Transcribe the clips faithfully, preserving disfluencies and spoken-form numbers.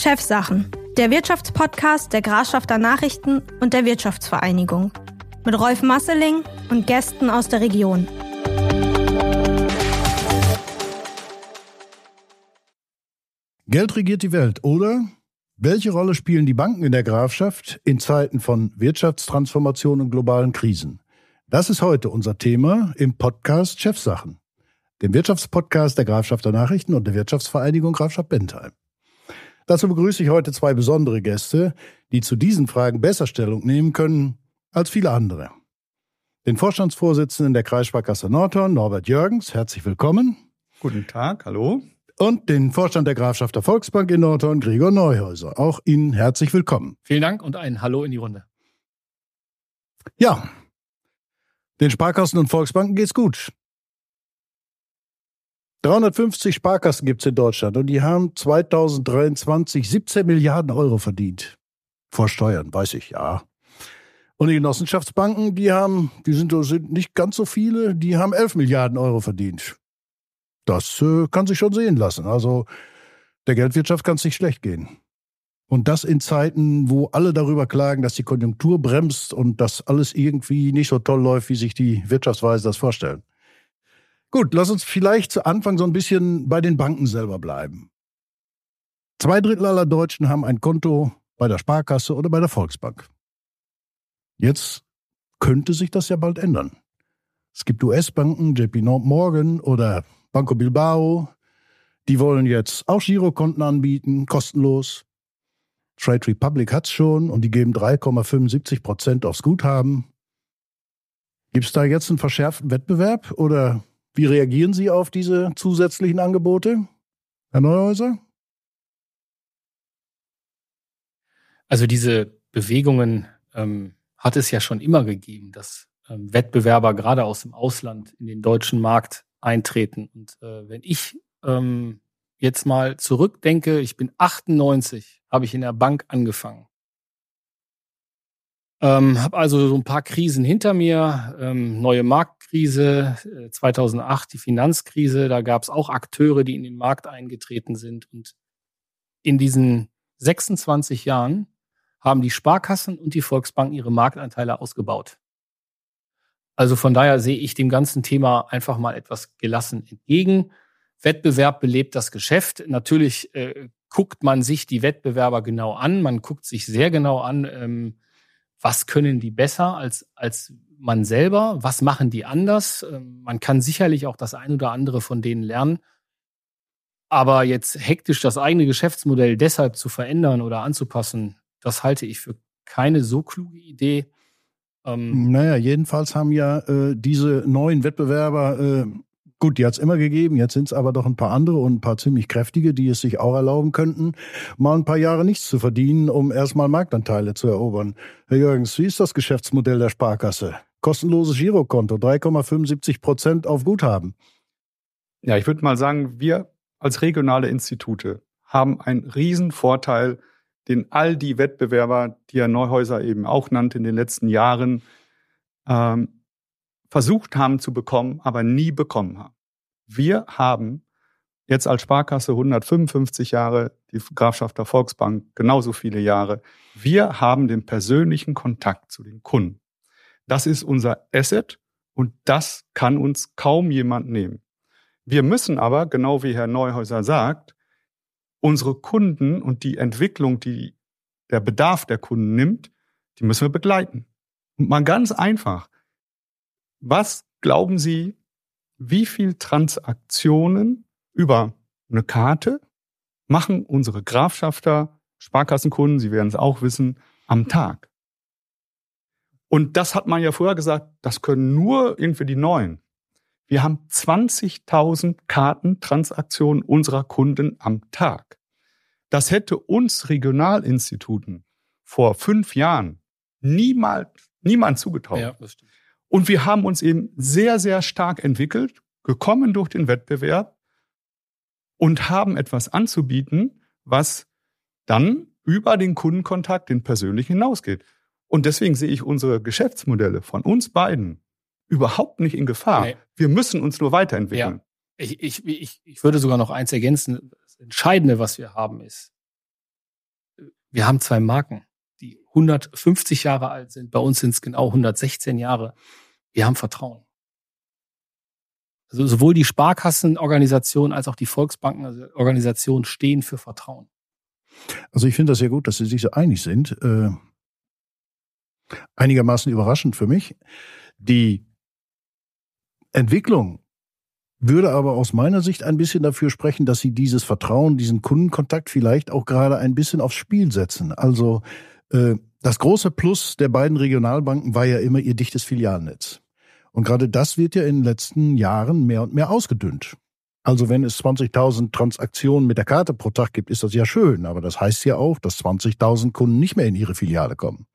Chefsachen, der Wirtschaftspodcast der Grafschafter Nachrichten und der Wirtschaftsvereinigung. Mit Rolf Masseling und Gästen aus der Region. Geld regiert die Welt, oder? Welche Rolle spielen die Banken in der Grafschaft in Zeiten von Wirtschaftstransformation und globalen Krisen? Das ist heute unser Thema im Podcast Chefsachen, dem Wirtschaftspodcast der Grafschafter Nachrichten und der Wirtschaftsvereinigung Grafschaft Bentheim. Dazu begrüße ich heute zwei besondere Gäste, die zu diesen Fragen besser Stellung nehmen können als viele andere. Den Vorstandsvorsitzenden der Kreissparkasse Nordhorn, Norbert Jürgens, herzlich willkommen. Guten Tag, hallo. Und den Vorstand der Grafschafter Volksbank in Nordhorn, Gregor Neuhäuser. Auch Ihnen herzlich willkommen. Vielen Dank und ein Hallo in die Runde. Ja, den Sparkassen und Volksbanken geht's gut. dreihundertfünfzig Sparkassen gibt's in Deutschland und die haben zweitausenddreiundzwanzig siebzehn Milliarden Euro verdient. Vor Steuern, weiß ich, ja. Und die Genossenschaftsbanken, die haben, die sind, sind nicht ganz so viele, die haben elf Milliarden Euro verdient. Das äh, kann sich schon sehen lassen. Also der Geldwirtschaft kann es nicht schlecht gehen. Und das in Zeiten, wo alle darüber klagen, dass die Konjunktur bremst und dass alles irgendwie nicht so toll läuft, wie sich die Wirtschaftsweise das vorstellen. Gut, lass uns vielleicht zu Anfang so ein bisschen bei den Banken selber bleiben. Zwei Drittel aller Deutschen haben ein Konto bei der Sparkasse oder bei der Volksbank. Jetzt könnte sich das ja bald ändern. Es gibt U S-Banken, J P Morgan oder Banco Bilbao, die wollen jetzt auch Girokonten anbieten, kostenlos. Trade Republic hat's schon und die geben drei Komma fünfundsiebzig Prozent aufs Guthaben. Gibt es da jetzt einen verschärften Wettbewerb oder wie reagieren Sie auf diese zusätzlichen Angebote, Herr Neuhäuser? Also diese Bewegungen ähm, hat es ja schon immer gegeben, dass ähm, Wettbewerber gerade aus dem Ausland in den deutschen Markt eintreten. Und äh, wenn ich ähm, jetzt mal zurückdenke, ich bin achtundneunzig, habe ich in der Bank angefangen. Ähm, habe also so ein paar Krisen hinter mir, ähm, neue Marktkrise, äh, zweitausendacht die Finanzkrise, da gab es auch Akteure, die in den Markt eingetreten sind. Und in diesen sechsundzwanzig Jahren haben die Sparkassen und die Volksbanken ihre Marktanteile ausgebaut. Also von daher sehe ich dem ganzen Thema einfach mal etwas gelassen entgegen. Wettbewerb belebt das Geschäft. Natürlich äh, guckt man sich die Wettbewerber genau an. Man guckt sich sehr genau an, ähm, was können die besser als, als man selber? Was machen die anders? Ähm, man kann sicherlich auch das ein oder andere von denen lernen. Aber jetzt hektisch das eigene Geschäftsmodell deshalb zu verändern oder anzupassen, das halte ich für keine so kluge Idee. Ähm naja, jedenfalls haben ja äh, diese neuen Wettbewerber, äh, gut, die hat es immer gegeben, jetzt sind es aber doch ein paar andere und ein paar ziemlich kräftige, die es sich auch erlauben könnten, mal ein paar Jahre nichts zu verdienen, um erstmal Marktanteile zu erobern. Herr Jürgens, wie ist das Geschäftsmodell der Sparkasse? Kostenloses Girokonto, drei Komma fünfundsiebzig Prozent auf Guthaben. Ja, ich würde mal sagen, wir als regionale Institute haben einen riesen Vorteil, den all die Wettbewerber, die Herr Neuhäuser eben auch nannte in den letzten Jahren, ähm, versucht haben zu bekommen, aber nie bekommen haben. Wir haben jetzt als Sparkasse hundertfünfundfünfzig Jahre, die Grafschafter Volksbank genauso viele Jahre. Wir haben den persönlichen Kontakt zu den Kunden. Das ist unser Asset und das kann uns kaum jemand nehmen. Wir müssen aber, genau wie Herr Neuhäuser sagt, unsere Kunden und die Entwicklung, die der Bedarf der Kunden nimmt, die müssen wir begleiten. Und mal ganz einfach. Was glauben Sie, wie viel Transaktionen über eine Karte machen unsere Grafschafter, Sparkassenkunden, Sie werden es auch wissen, am Tag? Und das hat man ja vorher gesagt, das können nur irgendwie die Neuen. Wir haben zwanzigtausend Kartentransaktionen unserer Kunden am Tag. Das hätte uns Regionalinstituten vor fünf Jahren niemals, niemand zugetraut. Ja, das stimmt. Und wir haben uns eben sehr, sehr stark entwickelt, gekommen durch den Wettbewerb und haben etwas anzubieten, was dann über den Kundenkontakt, den persönlichen hinausgeht. Und deswegen sehe ich unsere Geschäftsmodelle von uns beiden überhaupt nicht in Gefahr. Nee. Wir müssen uns nur weiterentwickeln. Ja. Ich, ich, ich, ich würde sogar noch eins ergänzen. Das Entscheidende, was wir haben, ist, wir haben zwei Marken, die hundertfünfzig Jahre alt sind. Bei uns sind es genau hundertsechzehn Jahre. Wir haben Vertrauen. Also sowohl die Sparkassenorganisation als auch die Volksbankenorganisation stehen für Vertrauen. Also ich finde das sehr gut, dass Sie sich so einig sind. Äh, einigermaßen überraschend für mich. Die Entwicklung würde aber aus meiner Sicht ein bisschen dafür sprechen, dass Sie dieses Vertrauen, diesen Kundenkontakt vielleicht auch gerade ein bisschen aufs Spiel setzen. Also äh, das große Plus der beiden Regionalbanken war ja immer ihr dichtes Filialnetz. Und gerade das wird ja in den letzten Jahren mehr und mehr ausgedünnt. Also wenn es zwanzigtausend Transaktionen mit der Karte pro Tag gibt, ist das ja schön. Aber das heißt ja auch, dass zwanzigtausend Kunden nicht mehr in ihre Filiale kommen.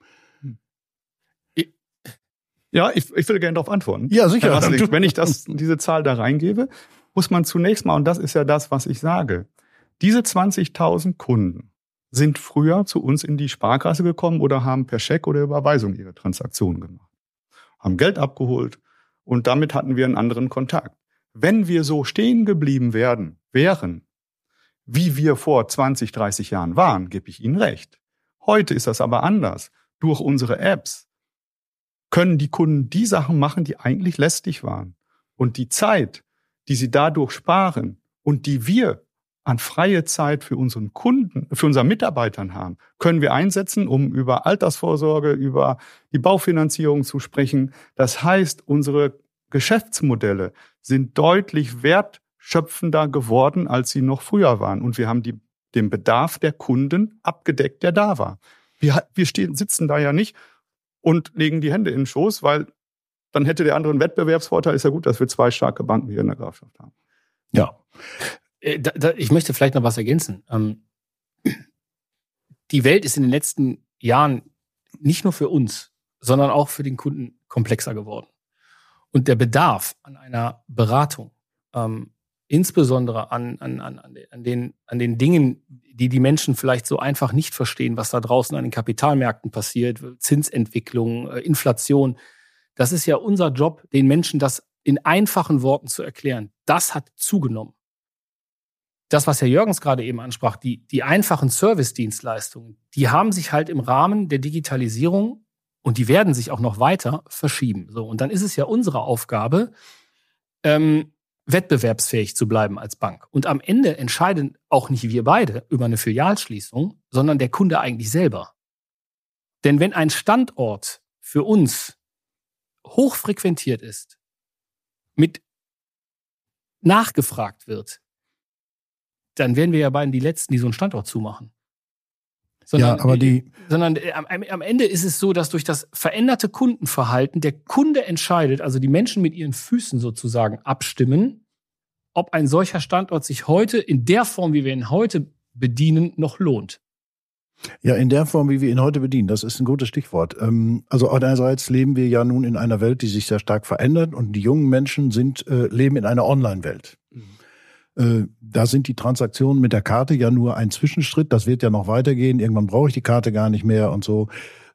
Ja, ich, ich würde gerne darauf antworten. Ja, sicher. Rasling, wenn ich das, diese Zahl da reingebe, muss man zunächst mal, und das ist ja das, was ich sage, diese zwanzigtausend Kunden sind früher zu uns in die Sparkasse gekommen oder haben per Scheck oder Überweisung ihre Transaktionen gemacht, haben Geld abgeholt und damit hatten wir einen anderen Kontakt. Wenn wir so stehen geblieben werden, wären, wie wir vor zwanzig, dreißig Jahren waren, gebe ich Ihnen recht. Heute ist das aber anders. Durch unsere Apps können die Kunden die Sachen machen, die eigentlich lästig waren. Und die Zeit, die sie dadurch sparen und die wir an freie Zeit für unseren Kunden, für unsere Mitarbeitern haben, können wir einsetzen, um über Altersvorsorge, über die Baufinanzierung zu sprechen. Das heißt, unsere Geschäftsmodelle sind deutlich wertschöpfender geworden, als sie noch früher waren. Und wir haben die, den Bedarf der Kunden abgedeckt, der da war. Wir, wir stehen, sitzen da ja nicht und legen die Hände in den Schoß, weil dann hätte der andere einen Wettbewerbsvorteil. Ist ja gut, dass wir zwei starke Banken hier in der Grafschaft haben. Ja. Da, da, ich möchte vielleicht noch was ergänzen. Ähm, die Welt ist in den letzten Jahren nicht nur für uns, sondern auch für den Kunden komplexer geworden. Und der Bedarf an einer Beratung, ähm, insbesondere an, an, an, an, den, an den Dingen, die die Menschen vielleicht so einfach nicht verstehen, was da draußen an den Kapitalmärkten passiert, Zinsentwicklung, Inflation, das ist ja unser Job, den Menschen das in einfachen Worten zu erklären. Das hat zugenommen. Das, was Herr Jürgens gerade eben ansprach, die, die einfachen Service-Dienstleistungen, die haben sich halt im Rahmen der Digitalisierung und die werden sich auch noch weiter verschieben. So, und dann ist es ja unsere Aufgabe, ähm, wettbewerbsfähig zu bleiben als Bank. Und am Ende entscheiden auch nicht wir beide über eine Filialschließung, sondern der Kunde eigentlich selber. Denn wenn ein Standort für uns hochfrequentiert ist, mit nachgefragt wird, dann wären wir ja beiden die Letzten, die so einen Standort zumachen. Sondern, ja, aber die sondern am, am Ende ist es so, dass durch das veränderte Kundenverhalten der Kunde entscheidet, also die Menschen mit ihren Füßen sozusagen abstimmen, ob ein solcher Standort sich heute in der Form, wie wir ihn heute bedienen, noch lohnt. Ja, in der Form, wie wir ihn heute bedienen, das ist ein gutes Stichwort. Also einerseits leben wir ja nun in einer Welt, die sich sehr stark verändert und die jungen Menschen sind äh, leben in einer Online-Welt. Mhm. Da sind die Transaktionen mit der Karte ja nur ein Zwischenschritt. Das wird ja noch weitergehen. Irgendwann brauche ich die Karte gar nicht mehr und so.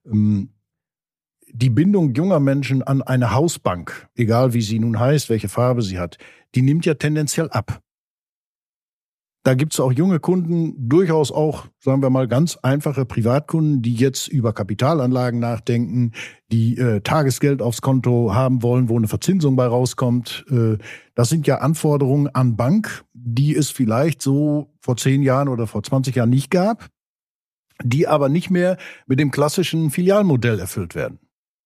Die Bindung junger Menschen an eine Hausbank, egal wie sie nun heißt, welche Farbe sie hat, die nimmt ja tendenziell ab. Da gibt's auch junge Kunden, durchaus auch, sagen wir mal, ganz einfache Privatkunden, die jetzt über Kapitalanlagen nachdenken, die äh, Tagesgeld aufs Konto haben wollen, wo eine Verzinsung bei rauskommt. Äh, das sind ja Anforderungen an Bank, die es vielleicht so vor zehn Jahren oder vor zwanzig Jahren nicht gab, die aber nicht mehr mit dem klassischen Filialmodell erfüllt werden.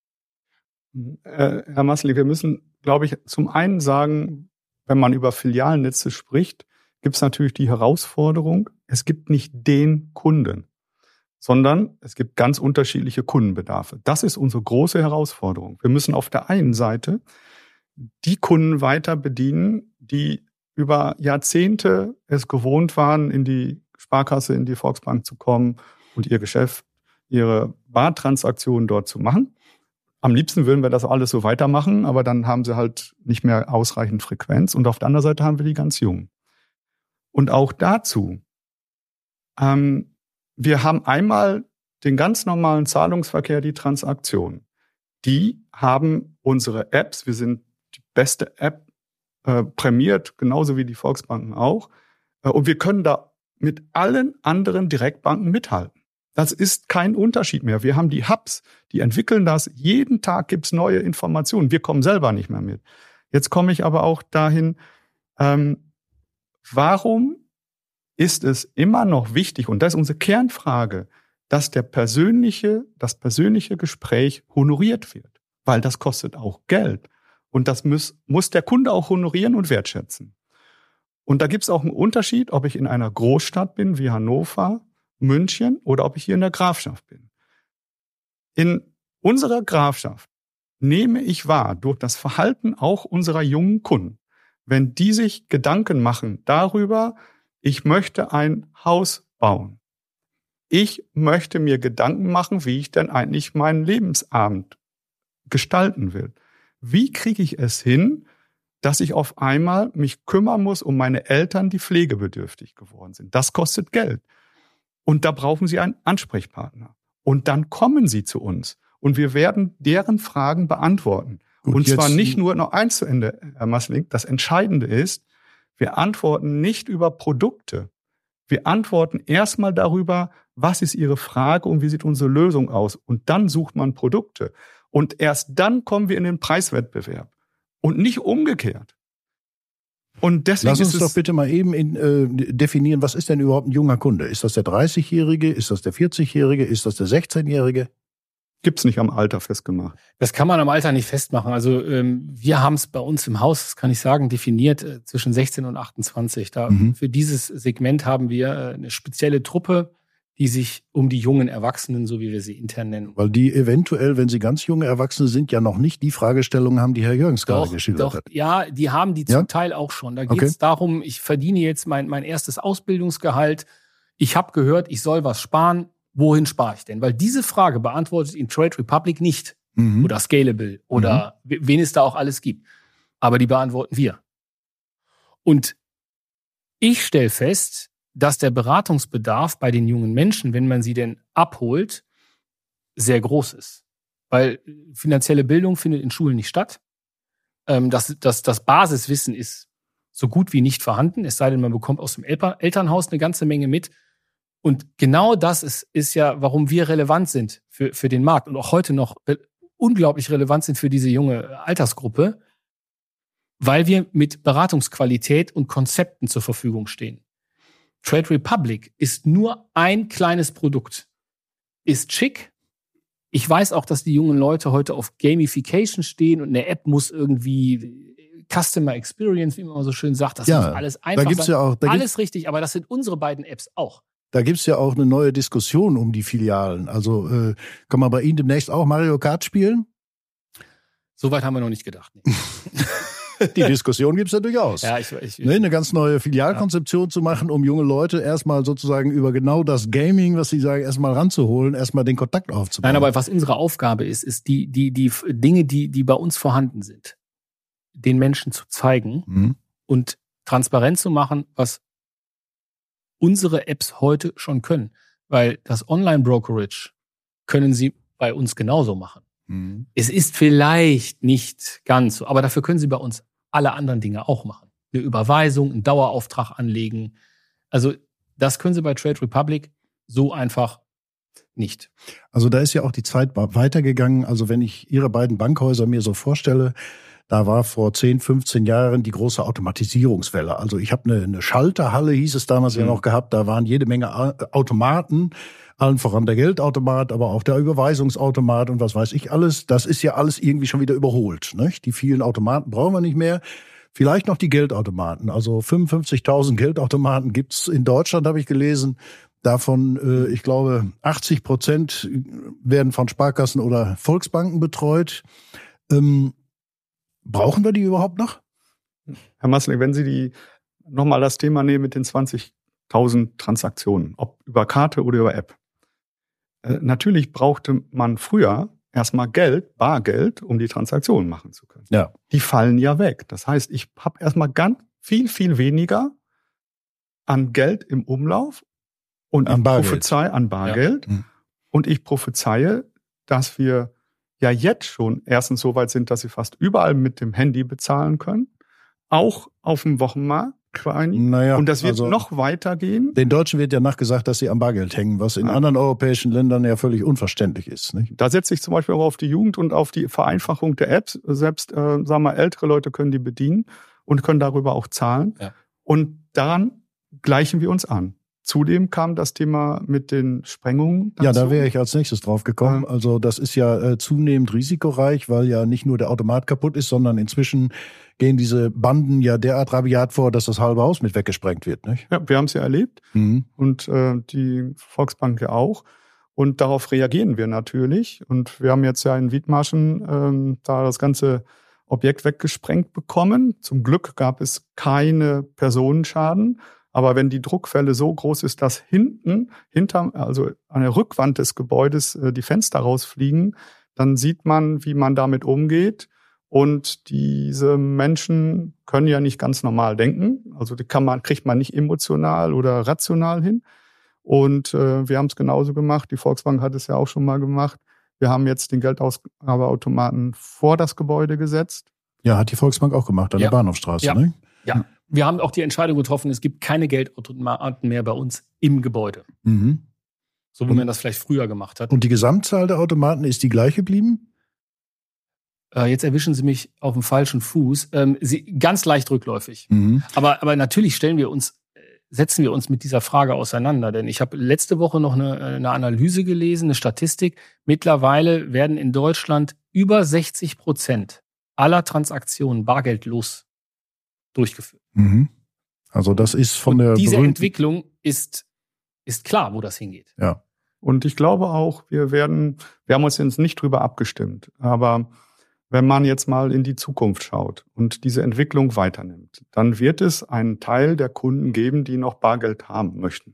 Äh, Herr Masseli, wir müssen, glaube ich, zum einen sagen, wenn man über Filialnetze spricht, gibt es natürlich die Herausforderung, es gibt nicht den Kunden, sondern es gibt ganz unterschiedliche Kundenbedarfe. Das ist unsere große Herausforderung. Wir müssen auf der einen Seite die Kunden weiter bedienen, die über Jahrzehnte es gewohnt waren, in die Sparkasse, in die Volksbank zu kommen und ihr Geschäft, ihre Bartransaktionen dort zu machen. Am liebsten würden wir das alles so weitermachen, aber dann haben sie halt nicht mehr ausreichend Frequenz. Und auf der anderen Seite haben wir die ganz Jungen. Und auch dazu, ähm, wir haben einmal den ganz normalen Zahlungsverkehr, die Transaktion. Die haben unsere Apps, wir sind die beste App, äh, prämiert, genauso wie die Volksbanken auch. Äh, und wir können da mit allen anderen Direktbanken mithalten. Das ist kein Unterschied mehr. Wir haben die Hubs, die entwickeln das. Jeden Tag gibt's neue Informationen. Wir kommen selber nicht mehr mit. Jetzt komme ich aber auch dahin, ähm, warum ist es immer noch wichtig, und das ist unsere Kernfrage, dass der persönliche, das persönliche Gespräch honoriert wird. Weil das kostet auch Geld. Und das muss, muss der Kunde auch honorieren und wertschätzen. Und da gibt es auch einen Unterschied, ob ich in einer Großstadt bin, wie Hannover, München, oder ob ich hier in der Grafschaft bin. In unserer Grafschaft nehme ich wahr, durch das Verhalten auch unserer jungen Kunden, wenn die sich Gedanken machen darüber, ich möchte ein Haus bauen. Ich möchte mir Gedanken machen, wie ich denn eigentlich meinen Lebensabend gestalten will. Wie kriege ich es hin, dass ich auf einmal mich kümmern muss um meine Eltern, die pflegebedürftig geworden sind? Das kostet Geld. Und da brauchen sie einen Ansprechpartner. Und dann kommen sie zu uns. Und wir werden deren Fragen beantworten. Gut, und zwar nicht nur noch eins zu Ende, Herr Masseling. Das Entscheidende ist, wir antworten nicht über Produkte. Wir antworten erstmal darüber, was ist Ihre Frage und wie sieht unsere Lösung aus? Und dann sucht man Produkte. Und erst dann kommen wir in den Preiswettbewerb. Und nicht umgekehrt. Und deswegen Lass uns ist doch bitte mal eben in, äh, definieren, was ist denn überhaupt ein junger Kunde? Ist das der dreißigjährige? Ist das der vierzigjährige? Ist das der sechzehnjährige? Gibt's nicht am Alter festgemacht. Das kann man am Alter nicht festmachen. Also ähm, wir haben es bei uns im Haus, das kann ich sagen, definiert äh, zwischen sechzehn und achtundzwanzig. Da, mhm. Für dieses Segment haben wir äh, eine spezielle Truppe, die sich um die jungen Erwachsenen, so wie wir sie intern nennen. Weil die eventuell, wenn sie ganz junge Erwachsene sind, ja noch nicht die Fragestellungen haben, die Herr Jürgens gerade geschildert doch, hat. Ja, die haben die zum ja? Teil auch schon. Da geht es okay. darum, ich verdiene jetzt mein, mein erstes Ausbildungsgehalt. Ich habe gehört, ich soll was sparen. Wohin spare ich denn? Weil diese Frage beantwortet in Trade Republic nicht. Mhm. Oder Scalable oder mhm. wen es da auch alles gibt. Aber die beantworten wir. Und ich stelle fest, dass der Beratungsbedarf bei den jungen Menschen, wenn man sie denn abholt, sehr groß ist. Weil finanzielle Bildung findet in Schulen nicht statt. Das, das, das Basiswissen ist so gut wie nicht vorhanden, es sei denn, man bekommt aus dem Elternhaus eine ganze Menge mit. Und genau das ist, ist ja, warum wir relevant sind für, für den Markt und auch heute noch re- unglaublich relevant sind für diese junge Altersgruppe, weil wir mit Beratungsqualität und Konzepten zur Verfügung stehen. Trade Republic ist nur ein kleines Produkt. Ist schick. Ich weiß auch, dass die jungen Leute heute auf Gamification stehen und eine App muss irgendwie Customer Experience, wie man so schön sagt, das ja, muss alles einfach da gibt's sein. Ja auch, da alles richtig, aber das sind unsere beiden Apps auch. Da gibt's ja auch eine neue Diskussion um die Filialen. Also äh, kann man bei Ihnen demnächst auch Mario Kart spielen? Soweit haben wir noch nicht gedacht. Nee. Die Diskussion gibt's ja durchaus. Ja, ich, ich, ne, eine ganz neue Filialkonzeption ja. zu machen, um junge Leute erstmal sozusagen über genau das Gaming, was sie sagen, erstmal ranzuholen, erstmal den Kontakt aufzubauen. Nein, aber was unsere Aufgabe ist, ist die, die, die Dinge, die, die bei uns vorhanden sind, den Menschen zu zeigen mhm. und transparent zu machen, was unsere Apps heute schon können. Weil das Online-Brokerage können sie bei uns genauso machen. Mhm. Es ist vielleicht nicht ganz so, aber dafür können sie bei uns alle anderen Dinge auch machen. Eine Überweisung, einen Dauerauftrag anlegen. Also das können sie bei Trade Republic so einfach nicht. Also da ist ja auch die Zeit weitergegangen. Also wenn ich Ihre beiden Bankhäuser mir so vorstelle, da war vor zehn, fünfzehn Jahren die große Automatisierungswelle. Also ich habe eine, eine Schalterhalle, hieß es damals mhm. ja noch gehabt. Da waren jede Menge Automaten, allen voran der Geldautomat, aber auch der Überweisungsautomat und was weiß ich alles. Das ist ja alles irgendwie schon wieder überholt. Nicht? Die vielen Automaten brauchen wir nicht mehr. Vielleicht noch die Geldautomaten. Also fünfundfünfzigtausend Geldautomaten gibt's in Deutschland, habe ich gelesen. Davon, äh, ich glaube, achtzig Prozent werden von Sparkassen oder Volksbanken betreut. Ähm, Brauchen wir die überhaupt noch? Herr Masseling, wenn Sie die nochmal das Thema nehmen mit den zwanzigtausend Transaktionen, ob über Karte oder über App. Äh, natürlich brauchte man früher erstmal Geld, Bargeld, um die Transaktionen machen zu können. Ja. Die fallen ja weg. Das heißt, ich habe erstmal ganz viel, viel weniger an Geld im Umlauf und an ich prophezeie an Bargeld. Ja. Und ich prophezeie, dass wir ja jetzt schon erstens so weit sind, dass sie fast überall mit dem Handy bezahlen können, auch auf dem Wochenmarkt. Weltvereinigung. Naja, und das wird also noch weitergehen. Den Deutschen wird ja nachgesagt, dass sie am Bargeld hängen, was in Ja. anderen europäischen Ländern ja völlig unverständlich ist. Nicht? Da setze ich zum Beispiel auch auf die Jugend und auf die Vereinfachung der Apps. Selbst, äh, sagen wir mal, ältere Leute können die bedienen und können darüber auch zahlen. Ja. Und daran gleichen wir uns an. Zudem kam das Thema mit den Sprengungen dazu. Ja, da wäre ich als nächstes drauf gekommen. Ähm. Also das ist ja äh, zunehmend risikoreich, weil ja nicht nur der Automat kaputt ist, sondern inzwischen gehen diese Banden ja derart rabiat vor, dass das halbe Haus mit weggesprengt wird. Nicht? Ja, wir haben es ja erlebt Mhm. und äh, die Volksbank ja auch. Und darauf reagieren wir natürlich. Und wir haben jetzt ja in Wiedmarschen ähm, da das ganze Objekt weggesprengt bekommen. Zum Glück gab es keine Personenschaden. Aber wenn die Druckwelle so groß ist, dass hinten, hinter, also an der Rückwand des Gebäudes äh, die Fenster rausfliegen, dann sieht man, wie man damit umgeht. Und diese Menschen können ja nicht ganz normal denken. Also die kann man, kriegt man nicht emotional oder rational hin. Und äh, wir haben es genauso gemacht. Die Volksbank hat es ja auch schon mal gemacht. Wir haben jetzt den Geldausgabeautomaten vor das Gebäude gesetzt. Ja, hat die Volksbank auch gemacht an Ja. der Bahnhofstraße. Ja. Ne? Ja, wir haben auch die Entscheidung getroffen, es gibt keine Geldautomaten mehr bei uns im Gebäude. Mhm. So wie Und- man das vielleicht früher gemacht hat. Und die Gesamtzahl der Automaten ist die gleiche geblieben? Äh, jetzt erwischen Sie mich auf dem falschen Fuß. Ähm, Sie, ganz leicht rückläufig. Mhm. Aber, aber natürlich stellen wir uns, äh, setzen wir uns mit dieser Frage auseinander. Denn ich habe letzte Woche noch eine, eine Analyse gelesen, eine Statistik. Mittlerweile werden in Deutschland über sechzig Prozent aller Transaktionen bargeldlos durchgeführt. Mhm. Also das ist von Und der diese berühmten- Entwicklung ist, ist klar, wo das hingeht. Ja. Und ich glaube auch, wir werden, wir haben uns jetzt nicht drüber abgestimmt, aber wenn man jetzt mal in die Zukunft schaut und diese Entwicklung weiternimmt, dann wird es einen Teil der Kunden geben, die noch Bargeld haben möchten.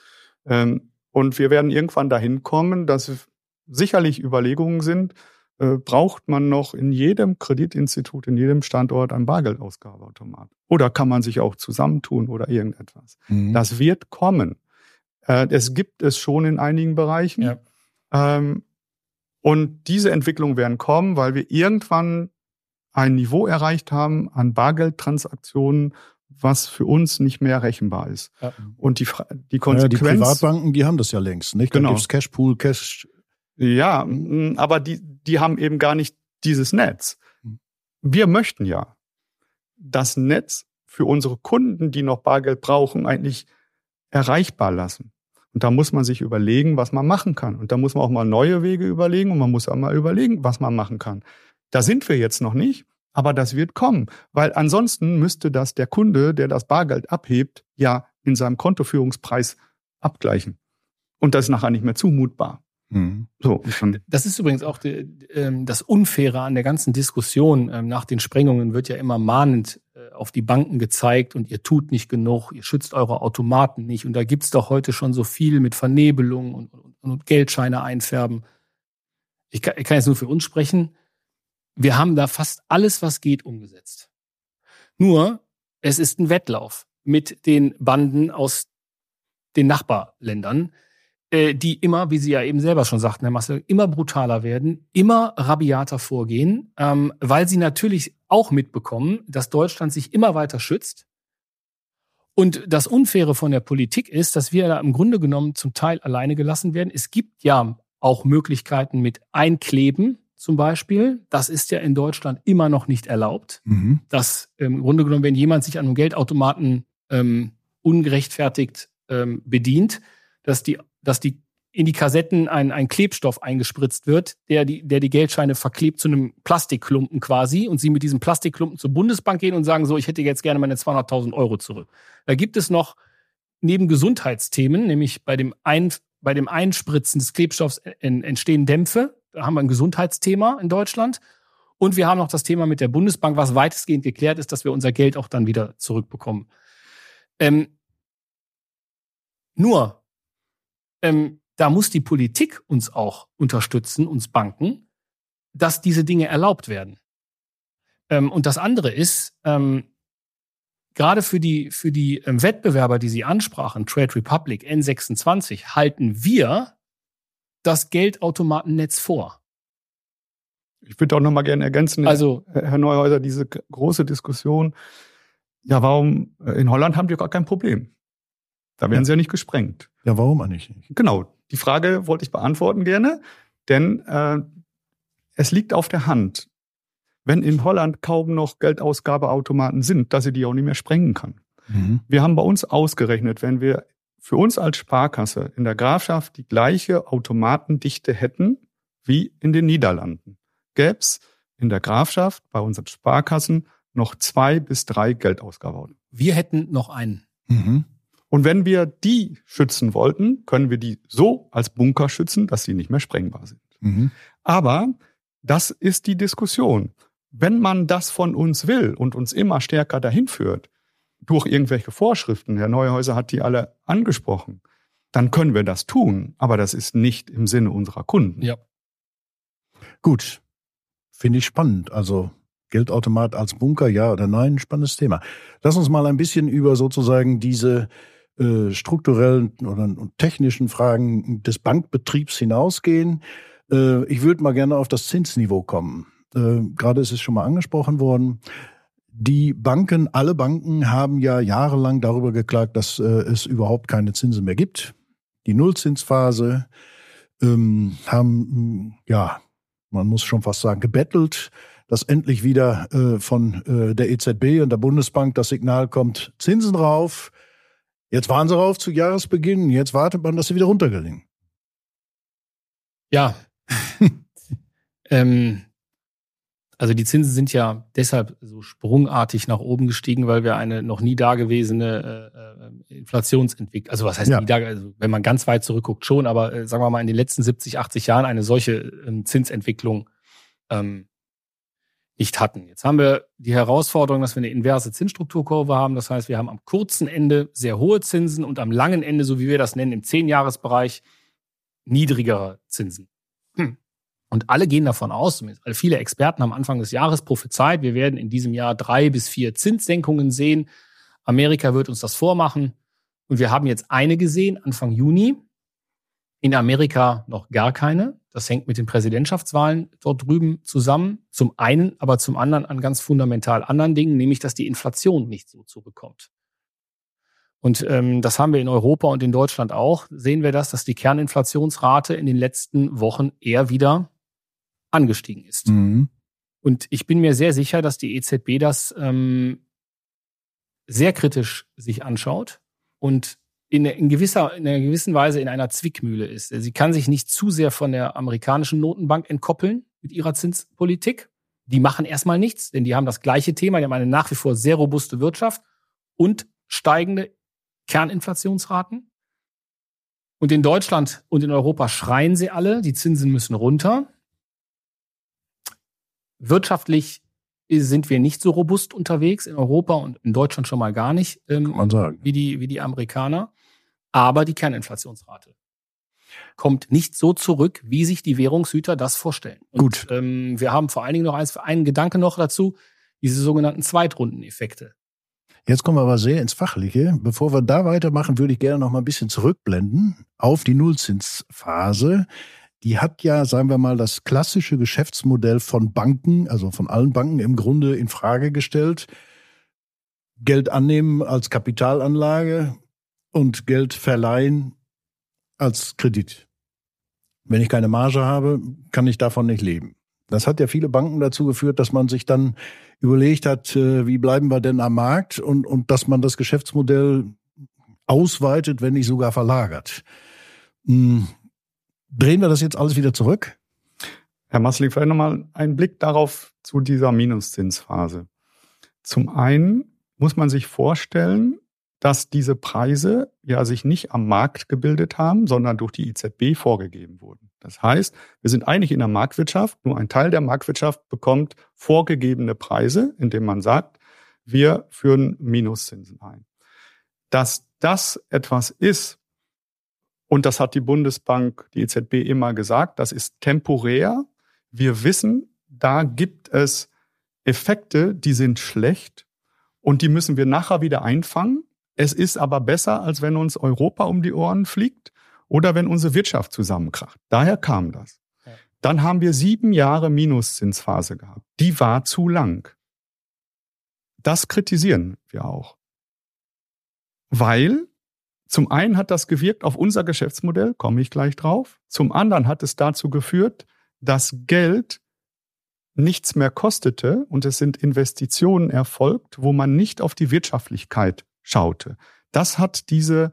Ähm, und wir werden irgendwann dahin kommen, dass sicherlich Überlegungen sind, äh, braucht man noch in jedem Kreditinstitut, in jedem Standort einen Bargeldausgabeautomat? Oder kann man sich auch zusammentun oder irgendetwas? Mhm. Das wird kommen. Äh, es gibt es schon in einigen Bereichen. Ja. Ähm, und diese Entwicklungen werden kommen, weil wir irgendwann ein Niveau erreicht haben an Bargeldtransaktionen, was für uns nicht mehr rechenbar ist. Ja. Und die, Fra- die Naja, die Konsequenz... Privatbanken, die haben das ja längst, nicht? Da Genau. gibt's Cashpool, Cash. Ja, m, aber die, die haben eben gar nicht dieses Netz. Hm. Wir möchten ja das Netz für unsere Kunden, die noch Bargeld brauchen, eigentlich erreichbar lassen. Und da muss man sich überlegen, was man machen kann. Und da muss man auch mal neue Wege überlegen und man muss auch mal überlegen, was man machen kann. Da sind wir jetzt noch nicht, aber das wird kommen. Weil ansonsten müsste das der Kunde, der das Bargeld abhebt, ja in seinem Kontoführungspreis abgleichen. Und das ist nachher nicht mehr zumutbar. Mhm. So, und dann Das ist übrigens auch die, ähm, das Unfaire an der ganzen Diskussion. Ähm, nach den Sprengungen wird ja immer mahnend äh, auf die Banken gezeigt und ihr tut nicht genug, ihr schützt eure Automaten nicht. Und da gibt's doch heute schon so viel mit Vernebelung und, und, und Geldscheine einfärben. Ich kann, ich kann jetzt nur für uns sprechen. Wir haben da fast alles, was geht, umgesetzt. Nur, es ist ein Wettlauf mit den Banden aus den Nachbarländern, die immer, wie Sie ja eben selber schon sagten, Herr Marcel, immer brutaler werden, immer rabiater vorgehen, ähm, weil sie natürlich auch mitbekommen, dass Deutschland sich immer weiter schützt. Und das Unfaire von der Politik ist, dass wir da im Grunde genommen zum Teil alleine gelassen werden. Es gibt ja auch Möglichkeiten mit Einkleben zum Beispiel. Das ist ja in Deutschland immer noch nicht erlaubt. Mhm. Dass ähm, im Grunde genommen, wenn jemand sich an einem Geldautomaten ähm, ungerechtfertigt ähm, bedient, dass die dass die in die Kassetten ein, ein Klebstoff eingespritzt wird, der die, der die Geldscheine verklebt zu einem Plastikklumpen quasi und sie mit diesem Plastikklumpen zur Bundesbank gehen und sagen so, ich hätte jetzt gerne meine zweihunderttausend Euro zurück. Da gibt es noch neben Gesundheitsthemen, nämlich bei dem, ein, bei dem Einspritzen des Klebstoffs entstehen Dämpfe. Da haben wir ein Gesundheitsthema in Deutschland. Und wir haben noch das Thema mit der Bundesbank, was weitestgehend geklärt ist, dass wir unser Geld auch dann wieder zurückbekommen. Ähm, nur, Ähm, da muss die Politik uns auch unterstützen, uns Banken, dass diese Dinge erlaubt werden. Ähm, und das andere ist, ähm, gerade für die, für die ähm, Wettbewerber, die Sie ansprachen, Trade Republic, N sechsundzwanzig, halten wir das Geldautomatennetz vor. Ich würde auch noch mal gerne ergänzen, Also, Herr Neuhäuser, diese große Diskussion Ja, warum? In Holland haben die gar kein Problem. Da werden ja. sie ja nicht gesprengt. Ja, warum eigentlich nicht? Genau, die Frage wollte ich beantworten gerne, denn äh, es liegt auf der Hand, wenn in Holland kaum noch Geldausgabeautomaten sind, dass sie die auch nicht mehr sprengen kann. Mhm. Wir haben bei uns ausgerechnet, wenn wir für uns als Sparkasse in der Grafschaft die gleiche Automatendichte hätten wie in den Niederlanden, gäbe es in der Grafschaft bei unseren Sparkassen noch zwei bis drei Geldausgabeautomaten. Wir hätten noch einen. Mhm. Und wenn wir die schützen wollten, können wir die so als Bunker schützen, dass sie nicht mehr sprengbar sind. Mhm. Aber das ist die Diskussion. Wenn man das von uns will und uns immer stärker dahin führt, durch irgendwelche Vorschriften, Herr Neuhäuser hat die alle angesprochen, dann können wir das tun. Aber das ist nicht im Sinne unserer Kunden. Ja. Gut, finde ich spannend. Also Geldautomat als Bunker, ja oder nein, spannendes Thema. Lass uns mal ein bisschen über sozusagen diese äh, strukturellen oder technischen Fragen des Bankbetriebs hinausgehen. Äh, ich würde mal gerne auf das Zinsniveau kommen. Äh, gerade ist es schon mal angesprochen worden. Die Banken, alle Banken haben ja jahrelang darüber geklagt, dass äh, es überhaupt keine Zinsen mehr gibt. Die Nullzinsphase ähm, haben, ja, man muss schon fast sagen, gebettelt, dass endlich wieder äh, von äh, der E Z B und der Bundesbank das Signal kommt, Zinsen rauf. Jetzt waren sie rauf zu Jahresbeginn, jetzt wartet man, dass sie wieder runtergelingen. Ja, ähm, also die Zinsen sind ja deshalb so sprungartig nach oben gestiegen, weil wir eine noch nie dagewesene äh, Inflationsentwicklung, also was heißt ja. nie da, also wenn man ganz weit zurückguckt schon, aber äh, sagen wir mal in den letzten siebzig, achtzig Jahren eine solche ähm, Zinsentwicklung ähm, nicht hatten. Jetzt haben wir die Herausforderung, dass wir eine inverse Zinsstrukturkurve haben. Das heißt, wir haben am kurzen Ende sehr hohe Zinsen und am langen Ende, so wie wir das nennen, im Zehn-Jahres-Bereich niedrigere Zinsen. Hm. Und alle gehen davon aus, zumindest viele Experten haben Anfang des Jahres prophezeit, wir werden in diesem Jahr drei bis vier Zinssenkungen sehen. Amerika wird uns das vormachen. Und wir haben jetzt eine gesehen, Anfang Juni. In Amerika noch gar keine. Das hängt mit den Präsidentschaftswahlen dort drüben zusammen. Zum einen, aber zum anderen an ganz fundamental anderen Dingen, nämlich, dass die Inflation nicht so zurückkommt. Und ähm, das haben wir in Europa und in Deutschland auch. Sehen wir das, dass die Kerninflationsrate in den letzten Wochen eher wieder angestiegen ist. Mhm. Und ich bin mir sehr sicher, dass die E Z B das ähm, sehr kritisch sich anschaut und in, in, gewisser, in einer gewissen Weise in einer Zwickmühle ist. Sie kann sich nicht zu sehr von der amerikanischen Notenbank entkoppeln mit ihrer Zinspolitik. Die machen erstmal nichts, denn die haben das gleiche Thema. Die haben eine nach wie vor sehr robuste Wirtschaft und steigende Kerninflationsraten. Und in Deutschland und in Europa schreien sie alle, die Zinsen müssen runter. Wirtschaftlich sind wir nicht so robust unterwegs in Europa und in Deutschland schon mal gar nicht, ähm, kann man sagen, wie die, wie die Amerikaner. Aber die Kerninflationsrate kommt nicht so zurück, wie sich die Währungshüter das vorstellen. Und, Gut. Ähm, wir haben vor allen Dingen noch eins, einen Gedanke noch dazu, diese sogenannten Zweitrundeneffekte. Jetzt kommen wir aber sehr ins Fachliche. Bevor wir da weitermachen, würde ich gerne noch mal ein bisschen zurückblenden auf die Nullzinsphase. Die hat ja, sagen wir mal, das klassische Geschäftsmodell von Banken, also von allen Banken im Grunde in Frage gestellt. Geld annehmen als Kapitalanlage und Geld verleihen als Kredit. Wenn ich keine Marge habe, kann ich davon nicht leben. Das hat ja viele Banken dazu geführt, dass man sich dann überlegt hat, wie bleiben wir denn am Markt und, und dass man das Geschäftsmodell ausweitet, wenn nicht sogar verlagert. Hm. Drehen wir das jetzt alles wieder zurück? Herr Massling, vielleicht nochmal einen Blick darauf zu dieser Minuszinsphase. Zum einen muss man sich vorstellen, dass diese Preise ja sich nicht am Markt gebildet haben, sondern durch die E Z B vorgegeben wurden. Das heißt, wir sind eigentlich in der Marktwirtschaft, nur ein Teil der Marktwirtschaft bekommt vorgegebene Preise, indem man sagt, wir führen Minuszinsen ein. Dass das etwas ist, und das hat die Bundesbank, die E Z B immer gesagt, das ist temporär. Wir wissen, da gibt es Effekte, die sind schlecht und die müssen wir nachher wieder einfangen. Es ist aber besser, als wenn uns Europa um die Ohren fliegt oder wenn unsere Wirtschaft zusammenkracht. Daher kam das. Ja. Dann haben wir sieben Jahre Minuszinsphase gehabt. Die war zu lang. das kritisieren wir auch. Weil zum einen hat das gewirkt auf unser Geschäftsmodell, komme ich gleich drauf. Zum anderen hat es dazu geführt, dass Geld nichts mehr kostete und es sind Investitionen erfolgt, wo man nicht auf die Wirtschaftlichkeit schaute. Das hat diese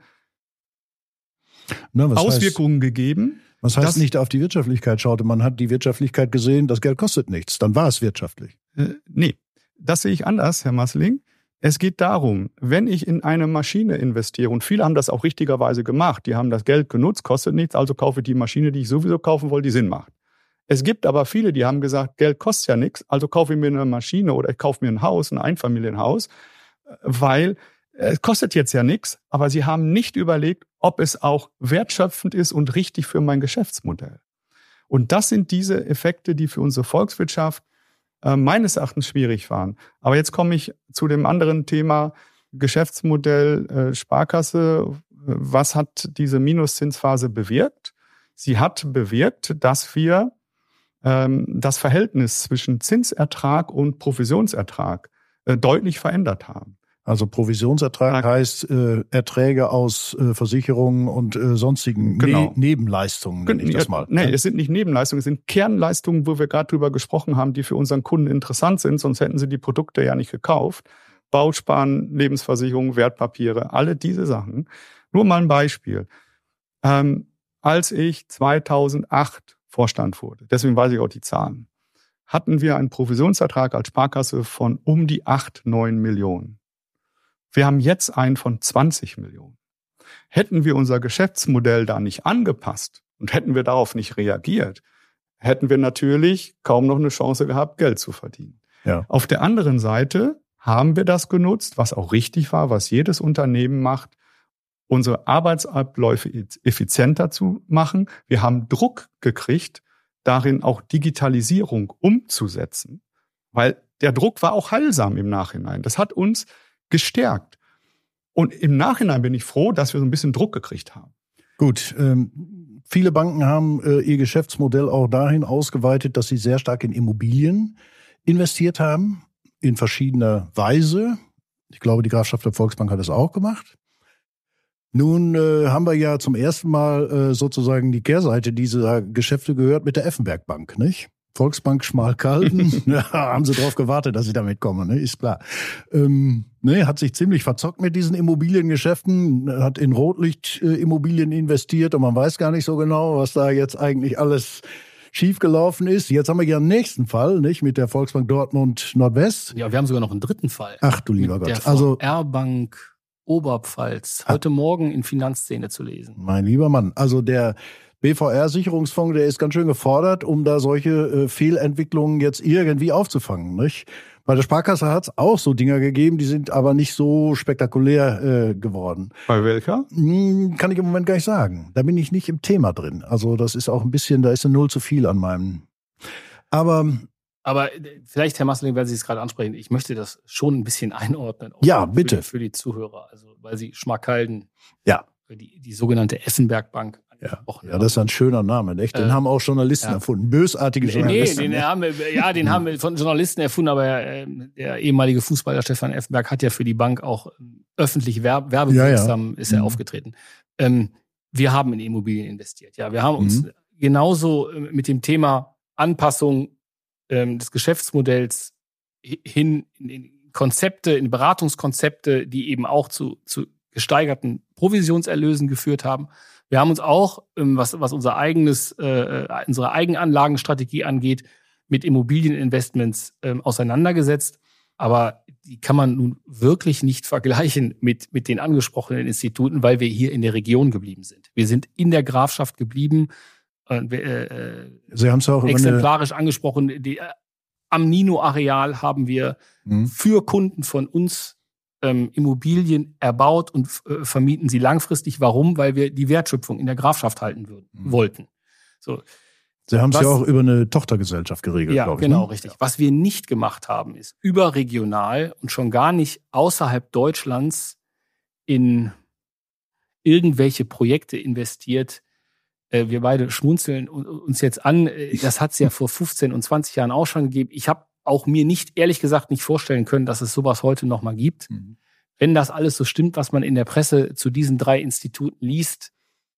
Na, was Auswirkungen heißt, gegeben. Was heißt dass, nicht auf die Wirtschaftlichkeit schaute? Man hat die Wirtschaftlichkeit gesehen, das Geld kostet nichts. Dann war es wirtschaftlich. Äh, nee, das sehe ich anders, Herr Maßling. Es geht darum, wenn ich in eine Maschine investiere, und viele haben das auch richtigerweise gemacht, die haben das Geld genutzt, kostet nichts, also kaufe ich die Maschine, die ich sowieso kaufen wollte, die Sinn macht. Es gibt aber viele, die haben gesagt, Geld kostet ja nichts, also kaufe ich mir eine Maschine oder ich kaufe mir ein Haus, ein Einfamilienhaus, weil es kostet jetzt ja nichts, aber sie haben nicht überlegt, ob es auch wertschöpfend ist und richtig für mein Geschäftsmodell. Und das sind diese Effekte, die für unsere Volkswirtschaft äh, meines Erachtens schwierig waren. Aber jetzt komme ich zu dem anderen Thema Geschäftsmodell äh, Sparkasse. Was hat diese Minuszinsphase bewirkt? Sie hat bewirkt, dass wir ähm, das Verhältnis zwischen Zinsertrag und Provisionsertrag äh, deutlich verändert haben. Also Provisionsertrag Ja. heißt äh, Erträge aus äh, Versicherungen und äh, sonstigen Genau. ne- Nebenleistungen, nenne ich das mal. Nee, es sind nicht Nebenleistungen, es sind Kernleistungen, wo wir gerade drüber gesprochen haben, die für unseren Kunden interessant sind, sonst hätten sie die Produkte ja nicht gekauft. Bausparen, Lebensversicherung, Wertpapiere, alle diese Sachen. Nur mal ein Beispiel. Ähm, als ich zweitausendacht Vorstand wurde, deswegen weiß ich auch die Zahlen, hatten wir einen Provisionsertrag als Sparkasse von um die acht, neun Millionen. Wir haben jetzt einen von zwanzig Millionen. Hätten wir unser Geschäftsmodell da nicht angepasst und hätten wir darauf nicht reagiert, hätten wir natürlich kaum noch eine Chance gehabt, Geld zu verdienen. Ja. Auf der anderen Seite haben wir das genutzt, was auch richtig war, was jedes Unternehmen macht, unsere Arbeitsabläufe effizienter zu machen. Wir haben Druck gekriegt, darin auch Digitalisierung umzusetzen, weil der Druck war auch heilsam im Nachhinein. Das hat uns gestärkt. Und im Nachhinein bin ich froh, dass wir so ein bisschen Druck gekriegt haben. Gut, ähm, viele Banken haben äh, ihr Geschäftsmodell auch dahin ausgeweitet, dass sie sehr stark in Immobilien investiert haben, in verschiedener Weise. Ich glaube, die Grafschafter Volksbank hat das auch gemacht. Nun äh, haben wir ja zum ersten Mal äh, sozusagen die Kehrseite dieser Geschäfte gehört mit der Effenberg Bank, nicht? Volksbank Schmalkalden, ja, haben sie drauf gewartet, dass ich damit komme, ne? Ist klar. Ähm, ne, hat sich ziemlich verzockt mit diesen Immobiliengeschäften, hat in Rotlichtimmobilien äh, investiert und man weiß gar nicht so genau, was da jetzt eigentlich alles schiefgelaufen ist. Jetzt haben wir ja einen nächsten Fall, nicht, mit der Volksbank Dortmund Nordwest. Ja, wir haben sogar noch einen dritten Fall. Ach du lieber mit Gott. Der Also V R-Bank Oberpfalz, heute Morgen in Finanzszene zu lesen. Mein lieber Mann, also der B V R-Sicherungsfonds, der ist ganz schön gefordert, um da solche äh, Fehlentwicklungen jetzt irgendwie aufzufangen, nicht? Bei der Sparkasse hat es auch so Dinger gegeben, die sind aber nicht so spektakulär äh, geworden. Bei welcher? Hm, kann ich im Moment gar nicht sagen. Da bin ich nicht im Thema drin. Also das ist auch ein bisschen, da ist eine Null zu viel an meinem. Aber Aber vielleicht, Herr Maßling, weil Sie es gerade ansprechen, ich möchte das schon ein bisschen einordnen. Ja, für bitte. Die, für die Zuhörer. Also, weil Sie Schmalkalden, ja, die, die sogenannte Effenberg Bank ja, angesprochen ja, haben. das ist ein schöner Name, nicht? Den Äh, haben auch Journalisten ja. erfunden, bösartige Nee, Journalisten. den haben wir, ja, den haben wir von Journalisten erfunden, aber äh, der ehemalige Fußballer Stefan Effenberg hat ja für die Bank auch ähm, öffentlich werb werbewirksam Ja, ja. ist er Mhm. aufgetreten. Ähm, wir haben in Immobilien investiert. Ja, wir haben uns Mhm. genauso äh, mit dem Thema Anpassung ähm, des Geschäftsmodells hin in, in Konzepte, in Beratungskonzepte, die eben auch zu, zu gesteigerten Provisionserlösen geführt haben. Wir haben uns auch, ähm, was, was unser eigenes, äh, unsere Eigenanlagenstrategie angeht, mit Immobilieninvestments ähm, auseinandergesetzt. Aber die kann man nun wirklich nicht vergleichen mit, mit den angesprochenen Instituten, weil wir hier in der Region geblieben sind. Wir sind in der Grafschaft geblieben. Äh, äh, Sie haben es auch über eine, exemplarisch angesprochen. Die, äh, am Nino-Areal haben wir Mhm. für Kunden von uns ähm, Immobilien erbaut und äh, vermieten sie langfristig. Warum? Weil wir die Wertschöpfung in der Grafschaft halten würden, Mhm. wollten. So. Sie haben es Was- ja auch über eine Tochtergesellschaft geregelt, Ja, glaube ich. genau, ne? richtig. Was wir nicht gemacht haben, ist überregional und schon gar nicht außerhalb Deutschlands in irgendwelche Projekte investiert. Äh, Wir beide schmunzeln uns jetzt an. Äh, Das hat es ja vor fünfzehn und zwanzig Jahren auch schon gegeben. Ich habe auch mir nicht, ehrlich gesagt, nicht vorstellen können, dass es sowas heute noch mal gibt. Mhm. Wenn das alles so stimmt, was man in der Presse zu diesen drei Instituten liest.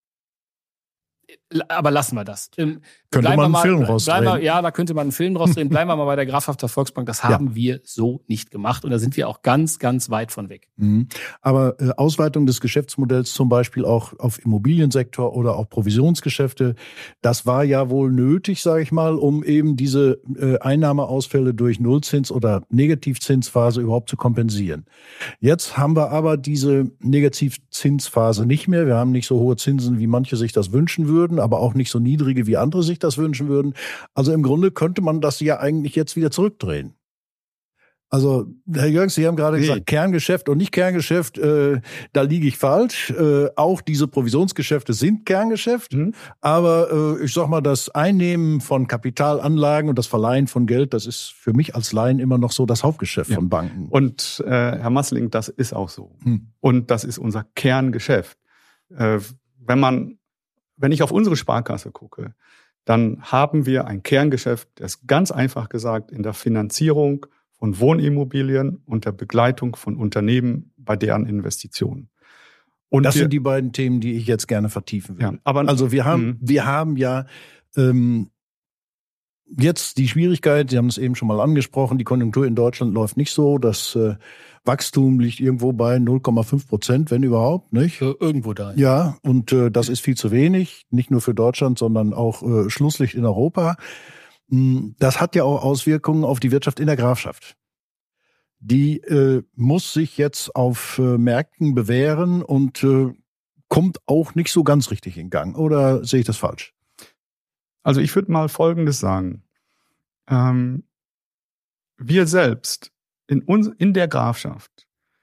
Aber lassen wir das. Ähm, könnte man einen mal, Film rausdrehen. Wir, ja, da könnte man einen Film rausdrehen. Bleiben wir mal bei der Grafschafter Volksbank. Das haben ja. wir so nicht gemacht. Und da sind wir auch ganz, ganz weit von weg. Mhm. Aber äh, Ausweitung des Geschäftsmodells zum Beispiel auch auf Immobiliensektor oder auch Provisionsgeschäfte, das war ja wohl nötig, sage ich mal, um eben diese äh, Einnahmeausfälle durch Nullzins- oder Negativzinsphase überhaupt zu kompensieren. Jetzt haben wir aber diese Negativzinsphase nicht mehr. Wir haben nicht so hohe Zinsen, wie manche sich das wünschen würden, aber auch nicht so niedrige, wie andere sich das wünschen würden. Also im Grunde könnte man das ja eigentlich jetzt wieder zurückdrehen. Also, Herr Jürgens, Sie haben gerade nee. gesagt, Kerngeschäft und nicht Kerngeschäft, äh, da liege ich falsch. Äh, auch diese Provisionsgeschäfte sind Kerngeschäft. Mhm. Aber äh, ich sag mal, das Einnehmen von Kapitalanlagen und das Verleihen von Geld, das ist für mich als Laien immer noch so das Hauptgeschäft ja. von Banken. Und äh, Herr Masseling, das ist auch so. Mhm. Und das ist unser Kerngeschäft. Äh, wenn man Wenn ich auf unsere Sparkasse gucke, dann haben wir ein Kerngeschäft, das ist ganz einfach gesagt in der Finanzierung von Wohnimmobilien und der Begleitung von Unternehmen bei deren Investitionen. Und das wir, sind die beiden Themen, die ich jetzt gerne vertiefen will. Ja, aber, also wir haben, wir haben ja ähm, jetzt die Schwierigkeit, Sie haben es eben schon mal angesprochen, die Konjunktur in Deutschland läuft nicht so, das äh, Wachstum liegt irgendwo bei null Komma fünf Prozent, wenn überhaupt, nicht? Äh, irgendwo da. Ja, und äh, das ist viel zu wenig, nicht nur für Deutschland, sondern auch äh, Schlusslicht in Europa. Das hat ja auch Auswirkungen auf die Wirtschaft in der Grafschaft. Die äh, muss sich jetzt auf äh, Märkten bewähren und äh, kommt auch nicht so ganz richtig in Gang. Oder sehe ich das falsch? Also ich würde mal Folgendes sagen. Ähm, wir selbst in, uns, in der Grafschaft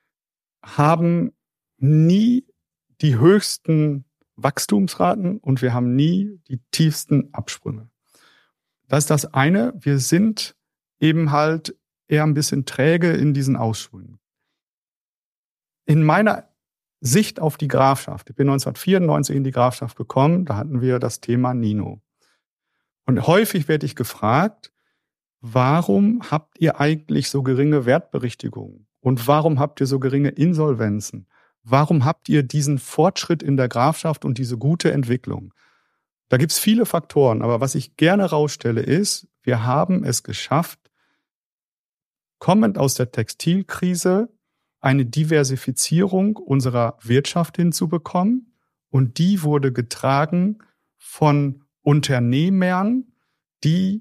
haben nie die höchsten Wachstumsraten und wir haben nie die tiefsten Absprünge. Das ist das eine. Wir sind eben halt eher ein bisschen träge in diesen Ausschwüngen. In meiner Sicht auf die Grafschaft, ich bin neunzehnhundertvierundneunzig in die Grafschaft gekommen, da hatten wir das Thema Nino. Und häufig werde ich gefragt, warum habt ihr eigentlich so geringe Wertberichtigungen? Und warum habt ihr so geringe Insolvenzen? Warum habt ihr diesen Fortschritt in der Grafschaft und diese gute Entwicklung? Da gibt's viele Faktoren, aber was ich gerne rausstelle ist, wir haben es geschafft, kommend aus der Textilkrise eine Diversifizierung unserer Wirtschaft hinzubekommen und die wurde getragen von Unternehmern, die